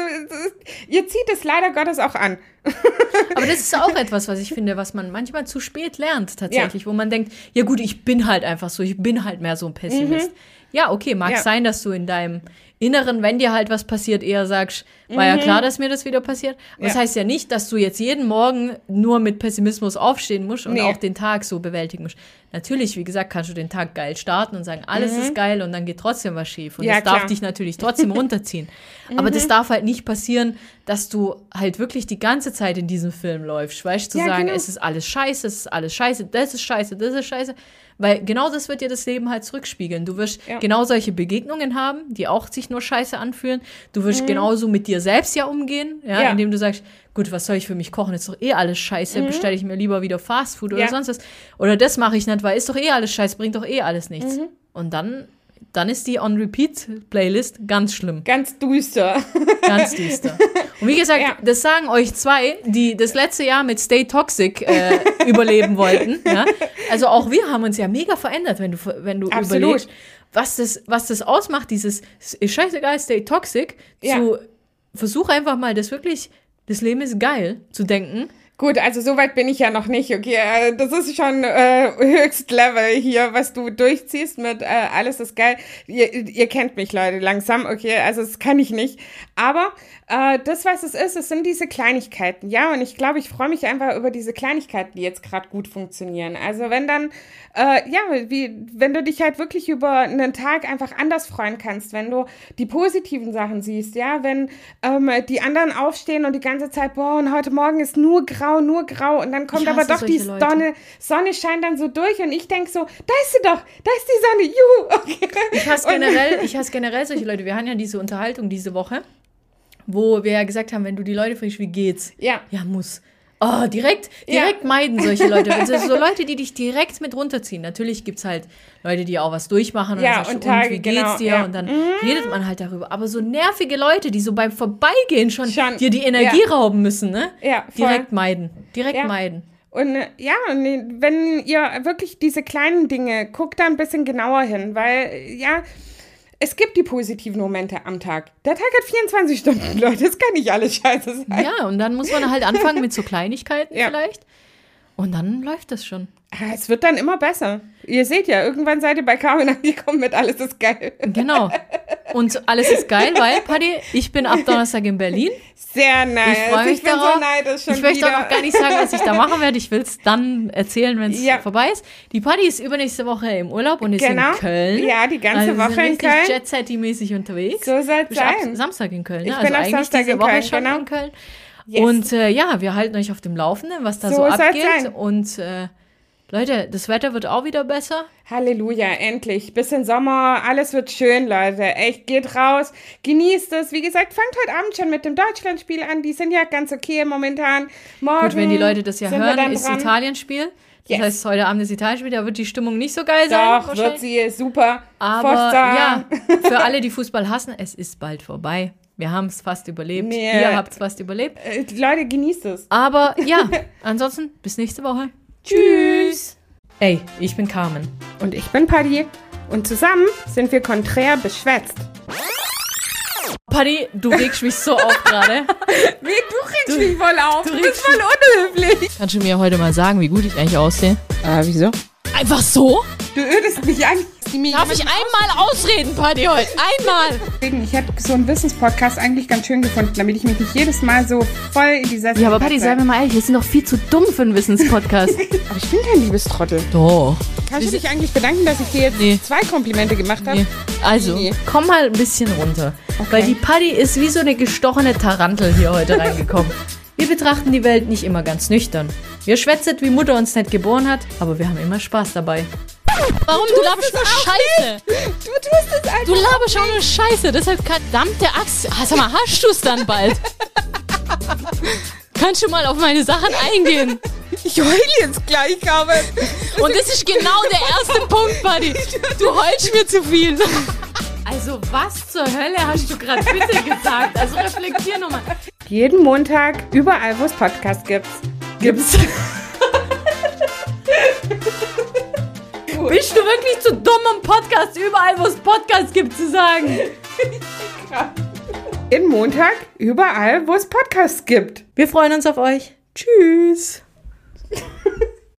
ihr zieht es leider Gottes auch an. Aber das ist auch etwas, was ich finde, was man manchmal zu spät lernt tatsächlich, wo man denkt, ja gut, ich bin halt einfach so, ich bin halt mehr so ein Pessimist. Ja, okay, mag sein, dass du in deinem Inneren, wenn dir halt was passiert, eher sagst, war ja klar, dass mir das wieder passiert. Aber das heißt ja nicht, dass du jetzt jeden Morgen nur mit Pessimismus aufstehen musst und auch den Tag so bewältigen musst. Natürlich, wie gesagt, kannst du den Tag geil starten und sagen, alles ist geil und dann geht trotzdem was schief. Und das darf dich natürlich trotzdem runterziehen. Aber das darf halt nicht passieren, dass du halt wirklich die ganze Zeit in diesem Film läufst. Weißt du, zu sagen, es ist alles scheiße, das ist scheiße, das ist scheiße. Weil genau das wird dir das Leben halt zurückspiegeln. Du wirst genau solche Begegnungen haben, die auch sich nur scheiße anfühlen. Du wirst genauso mit dir selbst umgehen, indem du sagst, gut, was soll ich für mich kochen? Ist doch alles scheiße, bestelle ich mir lieber wieder Fastfood oder sonst was. Oder das mache ich nicht, weil ist doch alles scheiße, bringt doch alles nichts. Und dann ist die On-Repeat-Playlist ganz schlimm. Ganz düster. Ganz düster. Und wie gesagt, das sagen euch zwei, die das letzte Jahr mit Stay Toxic überleben wollten. Ja? Also auch wir haben uns ja mega verändert, wenn du überlegst, was das ausmacht, dieses ist scheißegal, Stay Toxic, zu versuch einfach mal das Leben ist geil zu denken. Gut, also so weit bin ich ja noch nicht, okay, das ist schon Höchstlevel hier, was du durchziehst mit alles ist geil. Ihr kennt mich, Leute, langsam, okay, also das kann ich nicht, aber das, was es sind diese Kleinigkeiten, ja, und ich glaube, ich freue mich einfach über diese Kleinigkeiten, die jetzt gerade gut funktionieren. Also wenn dann, wenn du dich halt wirklich über einen Tag einfach anders freuen kannst, wenn du die positiven Sachen siehst, ja, wenn die anderen aufstehen und die ganze Zeit, boah, und heute Morgen ist nur grau und dann kommt aber doch die Sonne scheint dann so durch und ich denke so, da ist sie doch, da ist die Sonne, juhu, okay. Ich hasse generell solche Leute. Wir hatten ja diese Unterhaltung diese Woche, wo wir ja gesagt haben, wenn du die Leute fragst, wie geht's? Ja, muss. Oh, direkt meiden solche Leute. Also so Leute, die dich direkt mit runterziehen. Natürlich gibt's halt Leute, die auch was durchmachen und dann sagst du, und wie geht's dir? Ja. Und dann redet man halt darüber. Aber so nervige Leute, die so beim Vorbeigehen schon dir die Energie rauben müssen, ne? Ja, voll. Direkt meiden. Meiden. Und wenn ihr wirklich diese kleinen Dinge, guckt da ein bisschen genauer hin, weil, es gibt die positiven Momente am Tag. Der Tag hat 24 Stunden, Leute. Das kann nicht alles scheiße sein. Ja, und dann muss man halt anfangen mit so Kleinigkeiten vielleicht. Und dann läuft das schon. Es wird dann immer besser. Ihr seht ja, irgendwann seid ihr bei Carmen angekommen mit Alles ist geil. Genau. Und alles ist geil, weil, Paddy, ich bin ab Donnerstag in Berlin. Sehr nice. Ich freue mich darauf. So neidisch schon ich möchte auch noch gar nicht sagen, was ich da machen werde. Ich will es dann erzählen, wenn es vorbei ist. Die Paddy ist übernächste Woche im Urlaub und ist in Köln. Ja, die ganze Woche in Köln. Jet-Set-mäßig unterwegs. So soll es sein. Samstag in Köln. Ich bin ab Samstag in Köln, schon in Köln. Yes. Und wir halten euch auf dem Laufenden, was da so abgeht. Und Leute, das Wetter wird auch wieder besser. Halleluja, endlich. Bisschen Sommer, alles wird schön, Leute. Echt, geht raus, genießt es. Wie gesagt, fangt heute Abend schon mit dem Deutschlandspiel an. Die sind ja ganz okay momentan. Morgen gut, wenn die Leute das ja hören, ist Italienspiel. Das heißt, heute Abend ist Italienspiel, da wird die Stimmung nicht so geil sein. Doch, wird sie, super. Aber ja, für alle, die Fußball hassen, es ist bald vorbei. Wir haben es fast überlebt. Nee. Ihr habt es fast überlebt. Leute, genießt es. Aber ja, ansonsten bis nächste Woche. Tschüss. Ey, ich bin Carmen. Und ich bin Paddy. Und zusammen sind wir konträr beschwätzt. Paddy, du regst mich so auf gerade. Wie, du regst mich voll auf. Du bist voll unhöflich. Kannst du mir heute mal sagen, wie gut ich eigentlich aussehe? Wieso? Einfach so? Du ödest mich an. Darf ich einmal ausreden, Paddy, heute? Einmal! Ich hätte so einen Wissenspodcast eigentlich ganz schön gefunden, damit ich mich nicht jedes Mal so voll in die Sessel... Ja, aber Paddy, sei mir mal ehrlich, wir sind doch viel zu dumm für einen Wissenspodcast. Aber ich bin kein Liebestrottel. Doch. Kannst du dich eigentlich bedanken, dass ich dir jetzt 2 Komplimente gemacht habe? Nee. Also, komm mal ein bisschen runter. Okay. Weil die Paddy ist wie so eine gestochene Tarantel hier heute reingekommen. Wir betrachten die Welt nicht immer ganz nüchtern. Wir schwätzen, wie Mutter uns nicht geboren hat, aber wir haben immer Spaß dabei. Warum? Du laberst nur Scheiße. Du tust es einfach. Du laberst auch nur Scheiße. Deshalb verdammte Axt. Sag mal, hast du es dann bald? Kannst du mal auf meine Sachen eingehen? Ich heule jetzt gleich, Carmen. Und das ist genau der erste Punkt, Buddy. Du heulst mir zu viel. Also was zur Hölle hast du gerade bitte gesagt? Also reflektier nochmal. Jeden Montag, überall wo es Podcasts gibt. Bist du wirklich zu dumm, um Podcast überall, wo es Podcasts gibt, zu sagen? Jeden Montag, überall, wo es Podcasts gibt. Wir freuen uns auf euch. Tschüss.